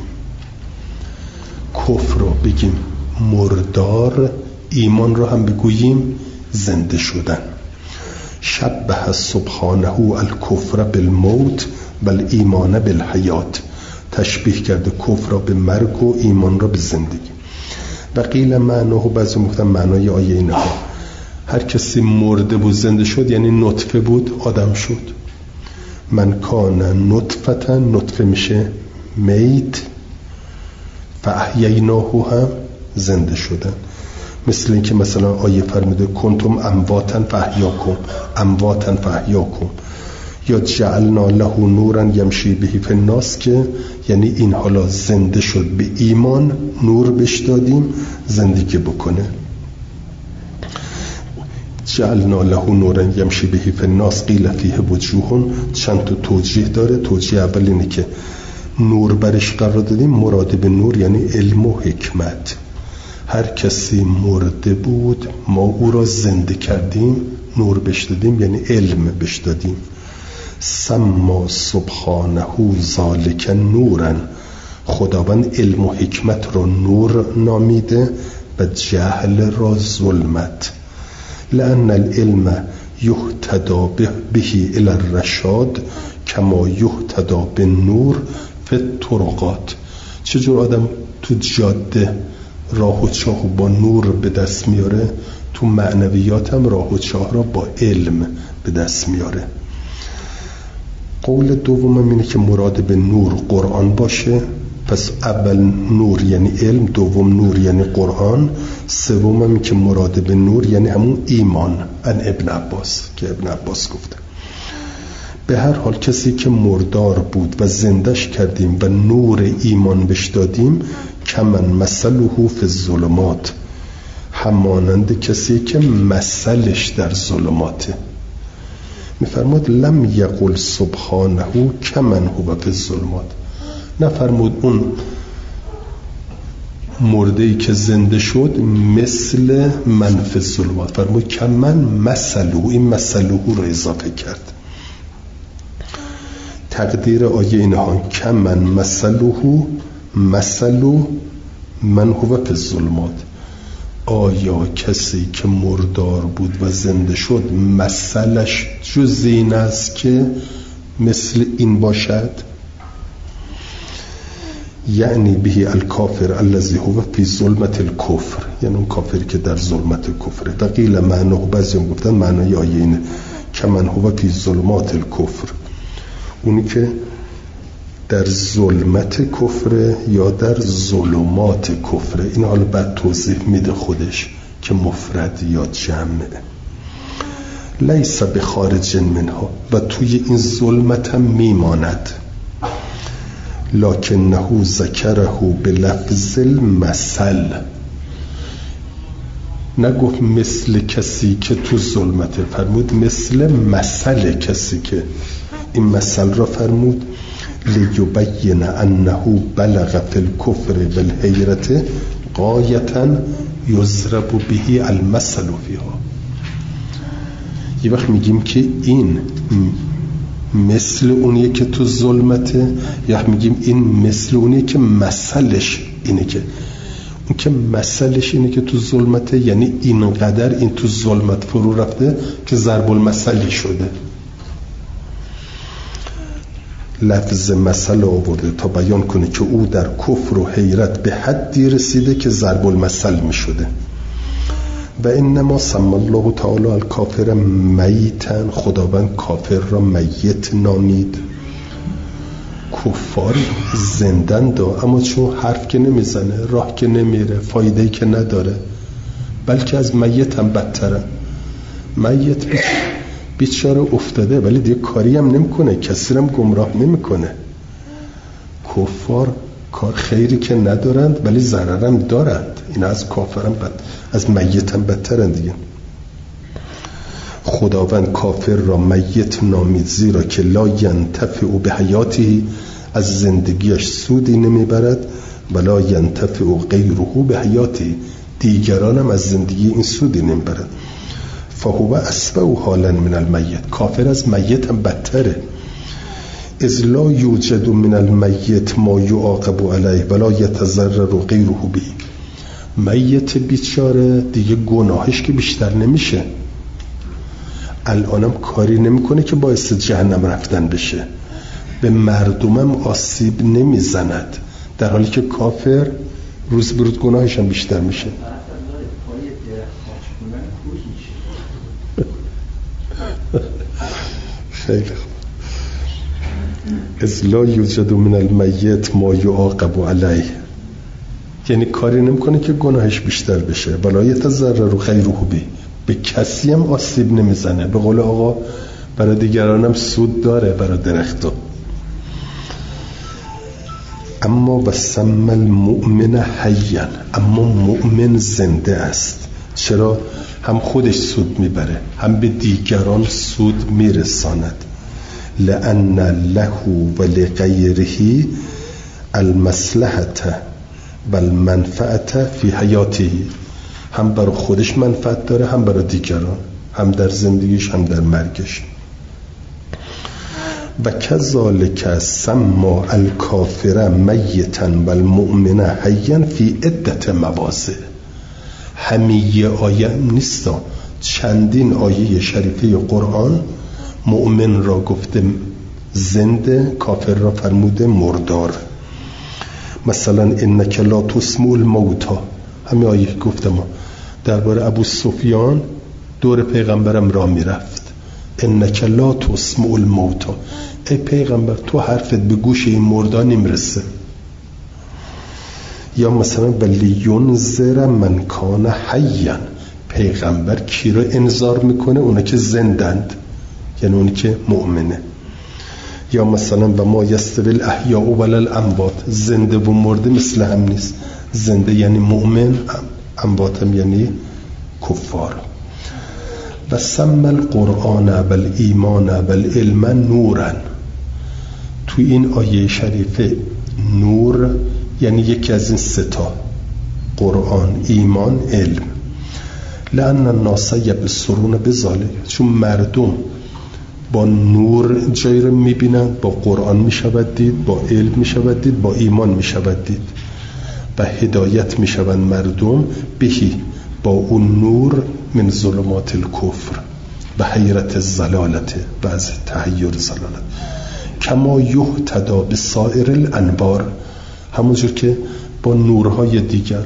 کفر را بگیم مردار، ایمان را هم بگوییم زنده شدن. شبه سبحانه الکفر بالموت و الایمان بالحیات. تشبیه کرده کفر را به مرگ و ایمان را به زندگی. و قیل معناه، بعضی گفتن معنای آیه اینه ها، هر کسی مرده بود زنده شد یعنی نطفه بود آدم شد. من کان نطفتا، نطفه میشه میت، فاحییناه هم زنده شدن. مثل این که مثلا آیه فرموده کنتم امواتن فاحیاکم، امواتن فاحیاکم، یا جعلنا له نورا یمشی به فی الناس، که یعنی این حالا زنده شد به ایمان، نور بهش دادیم زندگی بکنه. جعلنا له نورا یمشی به فی الناس قیل فیه وجوه. چند تا توجیه داره. توجیه اول اینه که نور برش قرار دادیم، مراد به نور یعنی علم و حکمت. هر کسی مرده بود ما او را زنده کردیم، نور بهش دادیم، یعنی علم بهش دادیم. سما سبحانه ذالک نورن، خداوند علم و حکمت را نور نامیده و جهل را ظلمت. لأن العلم یهتدا به الی الرشاد کما یهتدا بالنور فی الطرقات. چجور آدم تو جاده راه و چاه با نور به دست میاره، تو معنویات هم راه و چاه را با علم به دست میاره. قول دوم اینه که مراد به نور قرآن باشه، پس اول نور یعنی علم، دوم نور یعنی قرآن، سوم هم که مراد به نور یعنی همون ایمان. ان ابن عباس که ابن عباس گفته. به هر حال کسی که مردار بود و زندش کردیم و نور ایمان بهش دادیم، کمن مثله فی الظلمات، همانند کسی که مثلش در ظلماته. میفرمود لم یقل سبحانه کمن هو فی الظلمات، نفرمود اون مرده‌ای که زنده شد مثل من فی الظلمات، فرمود کمن مثله، این مثله رو اضافه کرد. تقدیر آیه اینها کمن مثله مثل من هو فی الظلمات، آیا کسی که مردار بود و زنده شد مثلش جز این است که مثل این باشد؟ یعنی به الکافر الذی هو فی ظلمت الکفر، یعنی اون کافری که در ظلمت کفره. دقیل معنی بعضی هم گفتن معنی آیه اینه کمن هو فی ظلمات الکفر، اونی که در ظلمت کفره یا در ظلمات کفره. این حالا بعد توضیح میده خودش که مفرد یا جمع. لیس بخارج منها، و توی این ظلمت هم میماند. لکنه ذکره بلفظ المثل، نگفت مثل کسی که تو ظلمته، فرمود مثل مثل کسی که. این مثل را فرمود لیبین انه بلغ فی الکفر والحیرت غایتا یضرب به المثل فیها. یه وقت میگیم که این مثل اونیه که تو ظلمته، یا میگیم این مثل اونیه که مثلش اینه که اون که مثلش اینه که تو ظلمته، یعنی اینقدر این تو ظلمت فرو رفته که ضرب المثلی شده. لفظ مثل آورده تا بیان کنه که او در کفر و حیرت به حدی رسیده که ضرب المثل می شده. و انما سمی الله تعالی الکافر میتن، خداوند کافر را میت نامید. کفار زندن دا، اما چون حرف که نمیزنه، راه که نمیره، فایدهی که نداره، بلکه از میت هم بدتره. میت بیچاره افتاده ولی دیگه کاری هم نمیکنه، کسی هم گمراه نمیکنه. کفار کار خیری که ندارند ولی ضرر هم دارند. این از کافر هم بد، از میت هم بدترند دیگه. خداوند کافر را میت نامید، زیرا که لا ینتفع به حیاتی، از زندگیش سودی نمیبرد، ولا ینتفع غیره به حیاتی، دیگران هم از زندگی این سودی نمیبرد. فهو اسوأ حالا من المیت، کافر از میت هم بدتره. اذ لا یوجد من المیت ما یعاقب علیه ولا یتضرر غیره به، میت بیچاره دیگه گناهش که بیشتر نمیشه، الانم کاری نمیکنه که باعث جهنم رفتن بشه، به مردمم آسیب نمیزند، در حالی که کافر روز به روز گناهش هم بیشتر میشه. خیلی خوب. اذ لا یوجد من المیت ما یعاقب علیه، یعنی کاری نمیکنه که گناهش بیشتر بشه. ولا یتضرر غیره به، به کسی هم آسیب نمیزنه. به قول آقا برای دیگران هم سود داره، برای درختو. اما و سم المؤمن حیا، اما مؤمن زنده است. چرا؟ هم خودش سود میبره، هم به دیگران سود میرساند. لأن له و لغیره المصلحة بل منفعت فی حیاتی، هم برای خودش منفعت داره هم برای دیگران، هم در زندگیش هم در مرگش. و کذالک سما الکافر میتا و المؤمن حیا فی عدت مواضع. همیه آیه نیست، چندین آیه شریفه قرآن مؤمن را گفته زنده، کافر را فرموده مردار. مثلا انک لا تسمع الموتى، همین آیه گفتم درباره ابو سفیان دور پیغمبرم را میرفت، انک لا تسمع الموتى، ای پیغمبر تو حرفت به گوش این مردان نمیرسه. یا مثلا ولی ینذر من کان حیا، پیغمبر کی رو انذار میکنه؟ اونا که زندند، یعنی اونی که مؤمنه. یا مثلا و ما یستوی الاحیاء ولا الاموات، زنده و مرده مثل هم نیست، زنده یعنی مؤمن، اموات هم یعنی کفار. و سم القرآن و الایمان و العلم نورا، تو این آیه شریفه نور یعنی یکی از این ستا، قرآن، ایمان، علم. لأن الناس یبصرون بذلک، چون مردم با نور جایی رو میبینند، با قرآن میشود دید، با علم میشود دید، با ایمان میشود دید و هدایت میشوند مردم بهی، با اون نور، من ظلمات الکفر و حیرت الضلالت و از تحیر ضلالت. کما یهتدا بسائر الانوار، همونجور که با نورهای دیگر.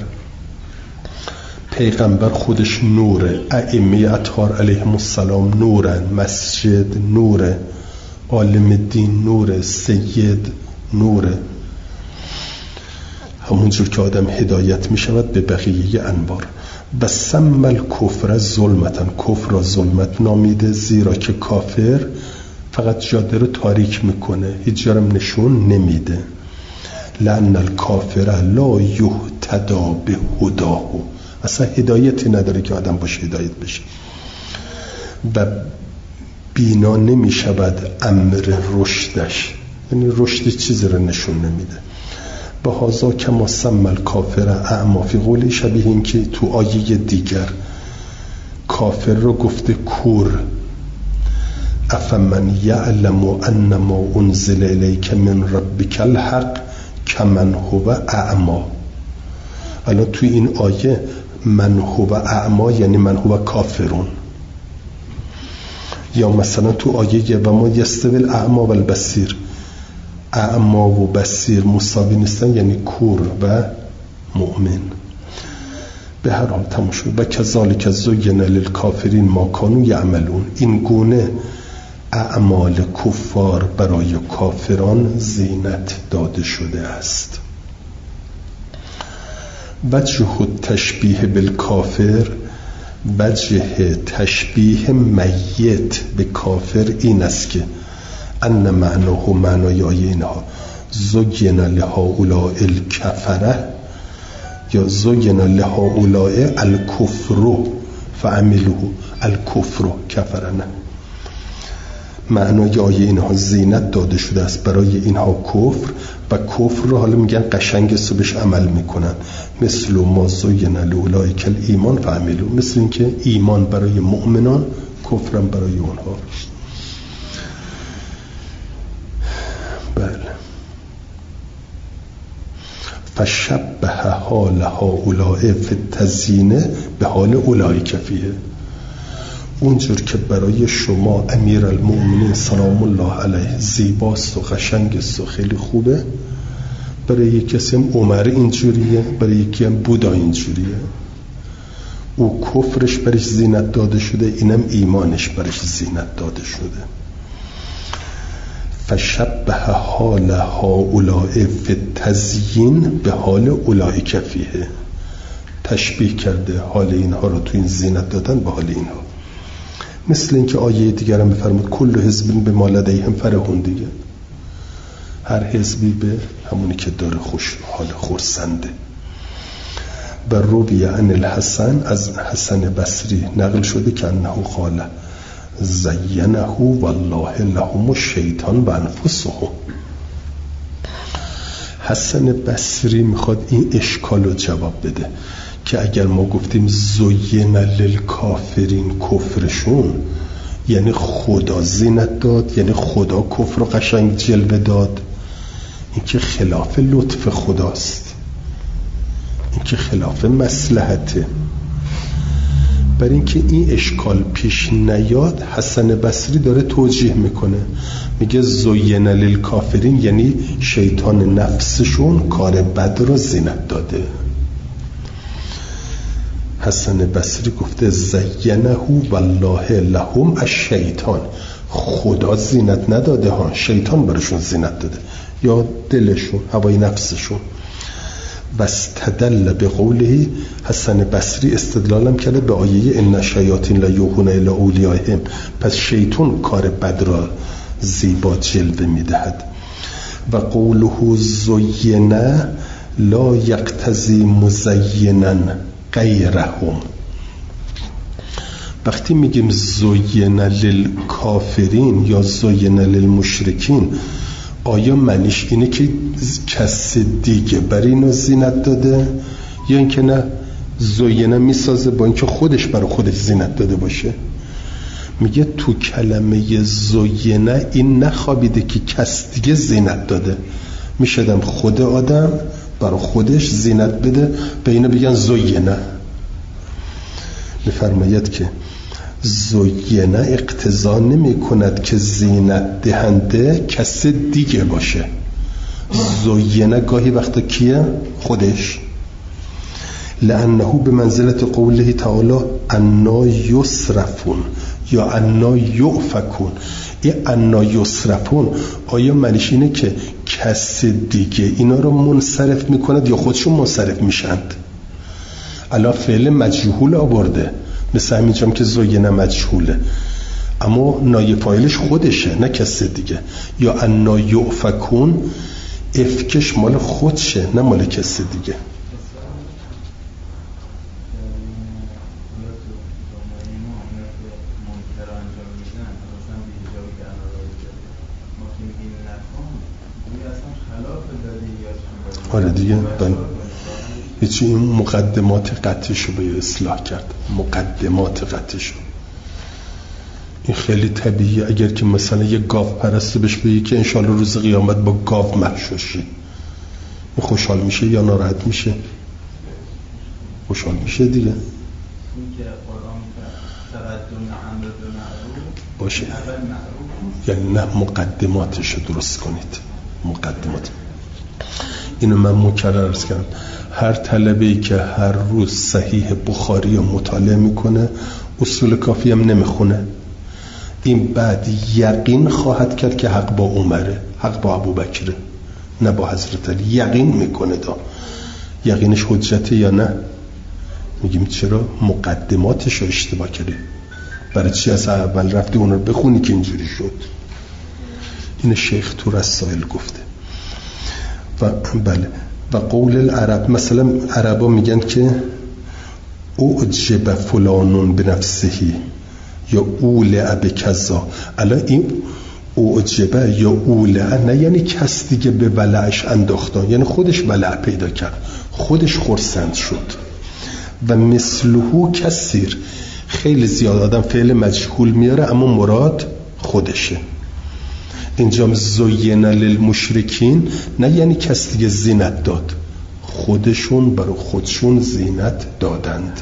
پیغمبر خودش نوره، ائمه اطهار علیهم السلام نورن، مسجد نوره، عالم دین نوره، سید نوره. همونجور که آدم هدایت می شود به بقیه انوار. و سم الکفر ظلمتن، کفر را ظلمت نامیده، زیرا که کافر فقط جاده رو تاریک میکنه، هیچ جارم نشون نمیده. لأن الکافر لا یهتدا به هداه، اصلا هدایتی نداره که آدم باشه هدایت بشه و بینا نمی شود امر رشدش، یعنی رشد چیزی رو نشون نمیده. به هازا کما سم الکافر اعما، فی قولی شبیه این که تو آیه دیگر کافر رو گفته کور. افمن یعلم انما انزل الیک من ربک الحق کمن هو اعما. الان تو این آیه من هو اعما یعنی من هو کافرون. یا مثلا تو آیه و ما یستوی الاعما و البصیر، اعما و بصیر مساوی نیستن، یعنی کور و مؤمن. به هر حال تموم شد. و کذالک زین للکافرین ما کانوا یعملون، این گونه اعمال کفار برای کافران زینت داده شده است. وجه تشبیه بالکافر، وجه تشبیه میت به کافر این است که ان معناه، معنای آیه اینها، زین لهؤلاء الکفره یا زین لهؤلاء الکفر فعملوه الکفر کفرنه. معنای آیه اینها زینت داده شده است برای اینها کفر، و کفر رو حالا میگن قشنگ صبحش عمل میکنن. مثل ما زین لأولئک الایمان فعملوا، مثل این که ایمان برای مؤمنان، کفرم برای اونها. بله. فشبه حال هؤلاء فی التزیین به حال اولئک فیه، اونجور که برای شما امیر المؤمنین سلام الله علیه زیباست و قشنگست و خیلی خوبه، برای یک کسی هم عمر اینجوریه، برای یکی هم بودا اینجوریه. او کفرش برش زینت داده شده، اینم ایمانش برش زینت داده شده. فشبه حال هؤلاء فی التزیین به حال اولئک فیه، تشبیه کرده حال اینها رو تو این زینت دادن به حال اینها. مثل اینکه آیه دیگر هم بفرمود کل حزب به ما لدیهم فرحون، دیگه هر حزبی به همونی که داره خوش حال خرسنده. و روی عن الحسن، از حسن بصری نقل شده که انه قال زینه والله لهم الشیطان و انفسهم، حسن بصری میخواد این اشکال رو جواب بده که اگر ما گفتیم زین للکافرین کفرشون، یعنی خدا زینت داد، یعنی خدا کفر رو قشنگ جلوه داد، این که خلاف لطف خداست، این که خلاف مصلحته. برای اینکه این اشکال پیش نیاد حسن بصری داره توجیه میکنه، میگه زین للکافرین یعنی شیطان نفسشون کار بد رو زینت داده. حسن بصری گفته زینه والله لهم الشیطان، خدا زینت نداده ها، شیطان براشون زینت داده، یا دلشون، هوای نفسشون. واستدل به قوله، حسن بصری استدلالم کرده به آیه ان شیاطین لا یوحون الی اولیائهم، پس شیطان کار بد را زیبا جلوه میدهد. و قوله زینه لا یقتضی مزینا غیرهم، وقتی میگیم زین للکافرین یا زین للمشرکین، آیا معنیش اینه که کس دیگه برای اینو زینت داده، یا اینکه نه زینه میسازه با اینکه خودش برای خودش زینت داده باشه؟ میگه تو کلمه زینه این نخوابیده که کس دیگه زینت داده، میشدم خود آدم برای خودش زینت بده، به اینو بگن زینه. میفرماید که زینه اقتضا نمی کند که زینت دهنده کس دیگه باشه. زینه گاهی وقتا کیه؟ خودش. لانه به منزلت قوله تعالی انا یصرفون یا انا یؤفکون. این انا یصرفون آیا معنیش اینه که کس دیگه اینا رو منصرف میکند یا خودشون منصرف میشند؟ الا فعل مجهول آورده، مثل همینجام که زینه مجهوله، اما نایب فاعلش خودشه نه کس دیگه. یا انا یؤفکون، افکش مال خودشه نه مال کس دیگه. آره دیگه، بله. هیچی، این مقدمات قطعشو به اصلاح کرد، مقدمات قطعشو. این خیلی طبیعیه. اگر که مثلا یه گاو پرسته بهش بگی که انشالله روز قیامت با گاو محشر شی، این خوشحال میشه یا ناراحت میشه؟ خوشحال میشه دیگه. باشه، یعنی نه مقدماتشو درست کنید. مقدمات اینو من مکرر عرض کردم، هر طلبه‌ای که هر روز صحیح بخاری رو مطالعه میکنه اصول کافی هم نمیخونه، این بعد یقین خواهد کرد که حق با عمره، حق با ابوبکره، نه با حضرت علی. یقین میکنه. دا یقینش حجته یا نه؟ میگیم چرا مقدماتش رو اشتباه کردی، برای چی از اول رفتی اون رو بخونی که اینجوری شد؟ این شیخ تو رسائل گفته. و بله، و قول العرب، مثلا عربا میگن که اعجب فلانون بنفسهی یا اولع بکذا. الان این اعجبه یا اولع نه یعنی کس دیگه به ولعش انداختن، یعنی خودش ولع پیدا کرد، خودش خرسند شد. و مثلهو کثیر، خیلی زیاد آدم فعل مجهول میاره اما مراد خودشه. اینجا زین للمشرکین نه یعنی کس دیگه زینت داد، خودشون برای خودشون زینت دادند.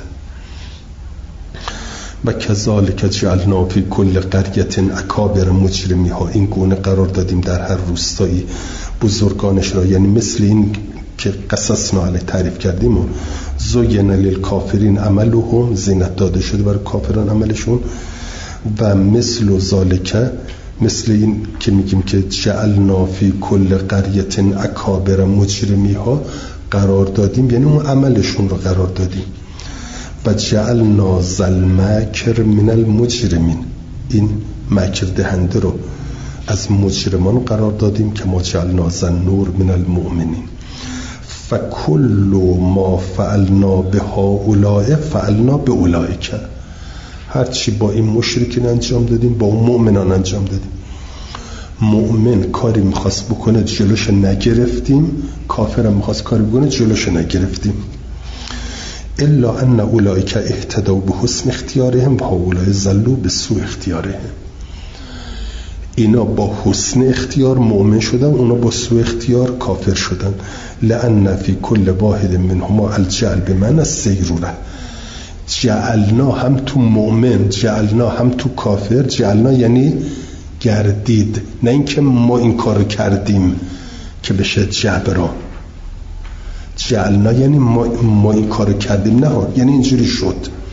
و کذالک جعلنا فی کل قریة اکابر مجرمیها، این گونه قرار دادیم در هر روستایی بزرگانش را، یعنی مثل این که قصصنا علیه تعریف کردیم. و زین للکافرین عملهم، زینت داده شده برای کافران عملشون. و مثل ذالک، مثل این که میگیم که جعلنا فی کل قریة اکابر مجرمیها قرار دادیم، یعنی اون عملشون رو قرار دادیم. و جعلنا ذل مکر من المجرمین، این مکر دهنده رو از مجرمان قرار دادیم که ما جعلنا ذل نور من المؤمنین. فکل ما فعلنا به هؤلاء فعلنا به اولئک، هرچی با این مشرکین انجام دادیم با اون مؤمنان انجام دادیم. مؤمن کاری میخواست بکنه جلوش نگرفتیم، کافرم میخواست کاری بکنه جلوش نگرفتیم. الا ان اولئک اهتدوا بحسن اختیارهم و هؤلاء ضلوا بسوء اختیارهم. اینا با حسن اختیار مؤمن شدن، اونا با سوء اختیار کافر شدن. لأن فی کل واحد منهما الجعل بمعنی السیروره. جعلنا هم تو مؤمن، جعلنا هم تو کافر. جعلنا یعنی گردید، نه اینکه ما این کار کردیم که بشه جبرا. جعلنا یعنی ما, ما این کار کردیم، نه یعنی اینجوری شد.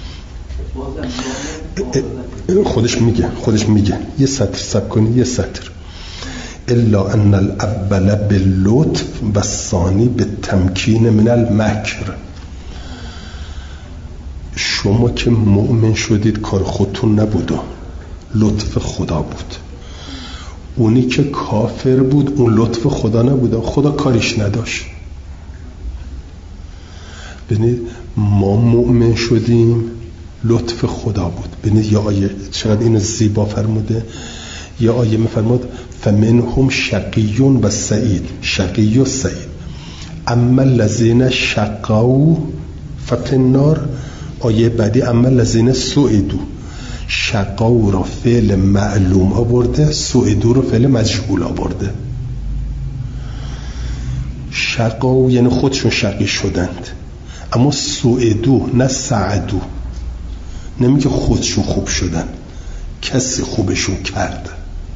خودش میگه خودش میگه یه سطر سب کنی، یه سطر. الا ان الاول باللطف و الثانی بالتمکین من المکر. شما که مؤمن شدید کار خودتون نبود، لطف خدا بود. اونی که کافر بود اون لطف خدا نبود، خدا کاریش نداشت. ببینید ما مؤمن شدیم لطف خدا بود. ببینید یا آیه چقدر اینو زیبا فرموده. یا آیه میفرماد فمنهم شقی و سعید، شقی و سعید. اما الذین شقوا ففی النار. آیه بعدی اما الذین سعدوا. شقاو رو فعل معلوم آورده، سعدوا رو فعل مجهول آورده. شقاو یعنی خودشون شقی شدند، اما سعدوا نه سعدوا. نمیگه خودشون خوب شدن، کسی خوبشون کرد.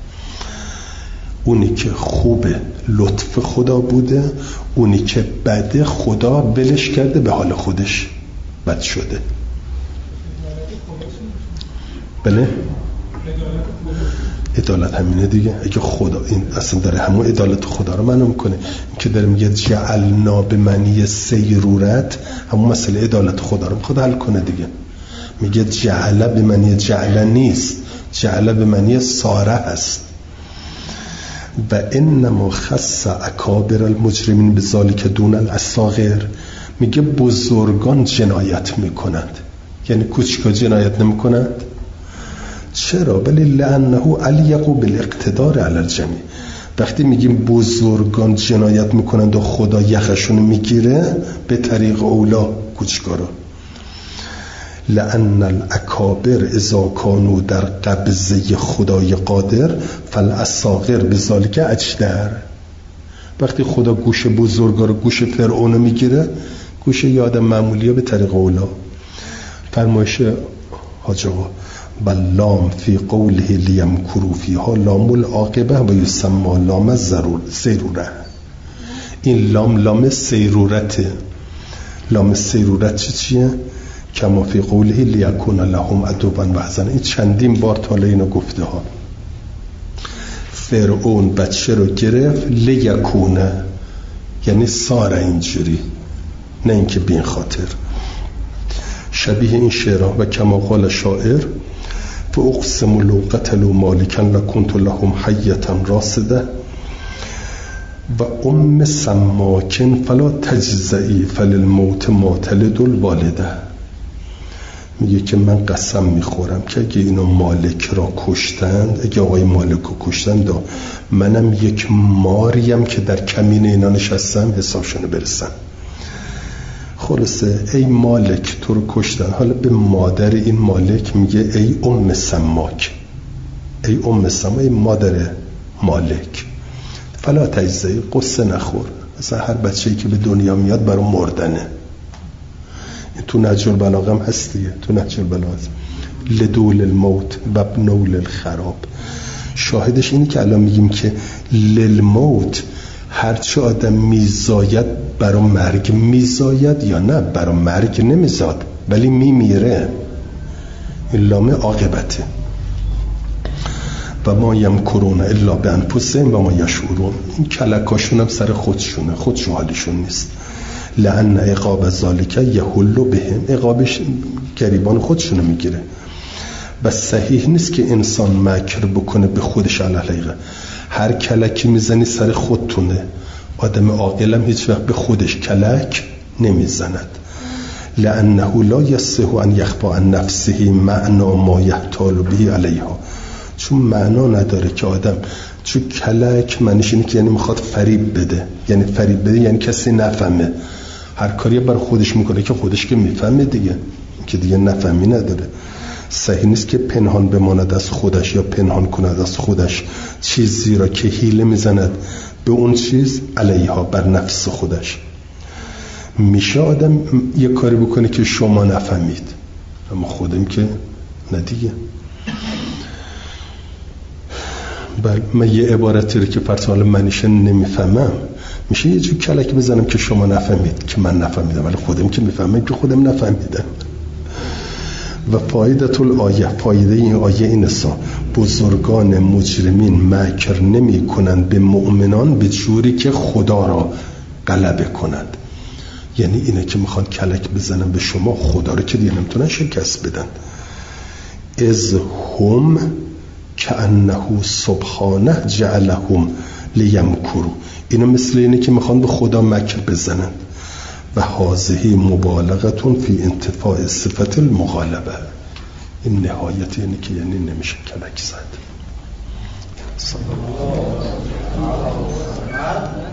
اونی که خوبه لطف خدا بوده، اونی که بده خدا بلش کرده به حال خودش بد شده. بله عدالت همینه دیگه. اگه خدا این اصلا داره همون عدالت خدا رو معنی میکنه، این که داره میگه جعلنا به معنی سیرورت، همون مسئله عدالت خدا رو میخواد حل کنه دیگه. میگه جعل به معنی جعل نیست، جعل به معنی ساره هست. و انما خص اکابر المجرمین بذالک دون الاصاغر. میگه بزرگان جنایت میکنند، یعنی کوچکا جنایت نمیکنند. چرا؟ بلی لانه الیق بالاقتدار علی الجمیع. وقتی میگیم بزرگان جنایت میکنند و خدا یخشون میگیره، به طریق اولا کوچکا رو. لأن الاکابر اذا کانوا در قبضه خدای قادر فالاصاغر بذالک اجدر. وقتی خدا گوش بزرگا رو، گوش فرعون رو میگیره، گوش یه آدم معمولی به طریق اولا. فرمایش حاج آقا بلام فی قوله لیمکروا فیها لام العاقبه و یسمى لام السیروره. این لام لام سیرورته. لام سیرورت چی چیه؟ کما فی قوله لیکون لهم عدوا و حزنا. این چندین بار تالا اینو گفته ها. فرعون بچه رو گرفت، لیکونه یعنی ساره اینجوری، نه اینکه بین خاطر. شبیه این شعرها. و کما قال شاعر فاقسم لو قتلوا مالکا لکنت لهم حیة راصده و ام سماکن فلا تجزئی فللموت ما تلد الوالده. میگه که من قسم میخورم که اگه اینو مالک را کشتند، اگه آقای مالک رو کشتند، منم یک ماریم که در کمین اینا نشستم حسابشونو برسم. خلاصه ای مالک تو رو کشتن. حالا به مادر این مالک میگه ای ام سماک، ای ام سماک، ای مادر مالک. فلا تجزئی، قصه نخور. مثلا هر بچه‌ای که به دنیا میاد برای مردنه. تو نهج البلاغه هم هست دیگه. تو نهج البلاغه هست لدول الموت و ابنول الخراب. شاهدش اینی که الان میگیم که للموت، هرچه آدم میزاید برای مرگ میزاید یا نه برای مرگ نمیزاد ولی میمیره. این لام عاقبته. و ما یمکرون الا بانفسهم و ما یشعرون. این کلکاشون هم سر خودشونه، خودشون حالیشون نیست. لأن عقاب ذالک یحل بهم. عقابش گریبان خودشونو میگیره. و صحیح نیست که انسان مکر بکنه به خودش علیه. هر کلکی میزنی سر خودتونه. آدم عاقلم هیچ وقت به خودش کلک نمیزند. لأنه لا یصح ان یخفی عن نفسه معنی ما یحتال به علیها. چون معنا نداره که آدم چون کلک معنیش اینه که یعنی میخواد فریب بده، یعنی فریب بده یعنی کسی نفهمه، هر کاری برای خودش میکنه که خودش که میفهمه دیگه، که دیگه نفهمی نداره. صحیح نیست که پنهان بماند از خودش یا پنهان کند از خودش چیزی را که حیله میزند به اون چیز علیها بر نفس خودش. میشه آدم یه کاری بکنه که شما نفهمید، اما خودم که نه دیگه. بله من یه عبارتی رو که فرسال منیشه نمیفهمم، میشه یه جو کلک بزنم که شما نفهمید که من نفهمیدم، ولی خودم که میفهمم که خودم نفهمیدم. و فایده الآیه، فایده این آیه این است بزرگان مجرمین مکر نمی کنند به مؤمنان به جوری که خدا را غلبه کنند. یعنی اینه که میخوان کلک بزنن به شما، خدا رو که دیگه نمیتونن شکست بدن. از هم که انه سبحانه جعلهم لیمکروا، اینو مثل اینه که میخوان به خدا مکر بزنن. و هذه مبالغتون فی انتفاع صفت المغالبه، این نهایت یعنی که یعنی نمیشه کلک زد.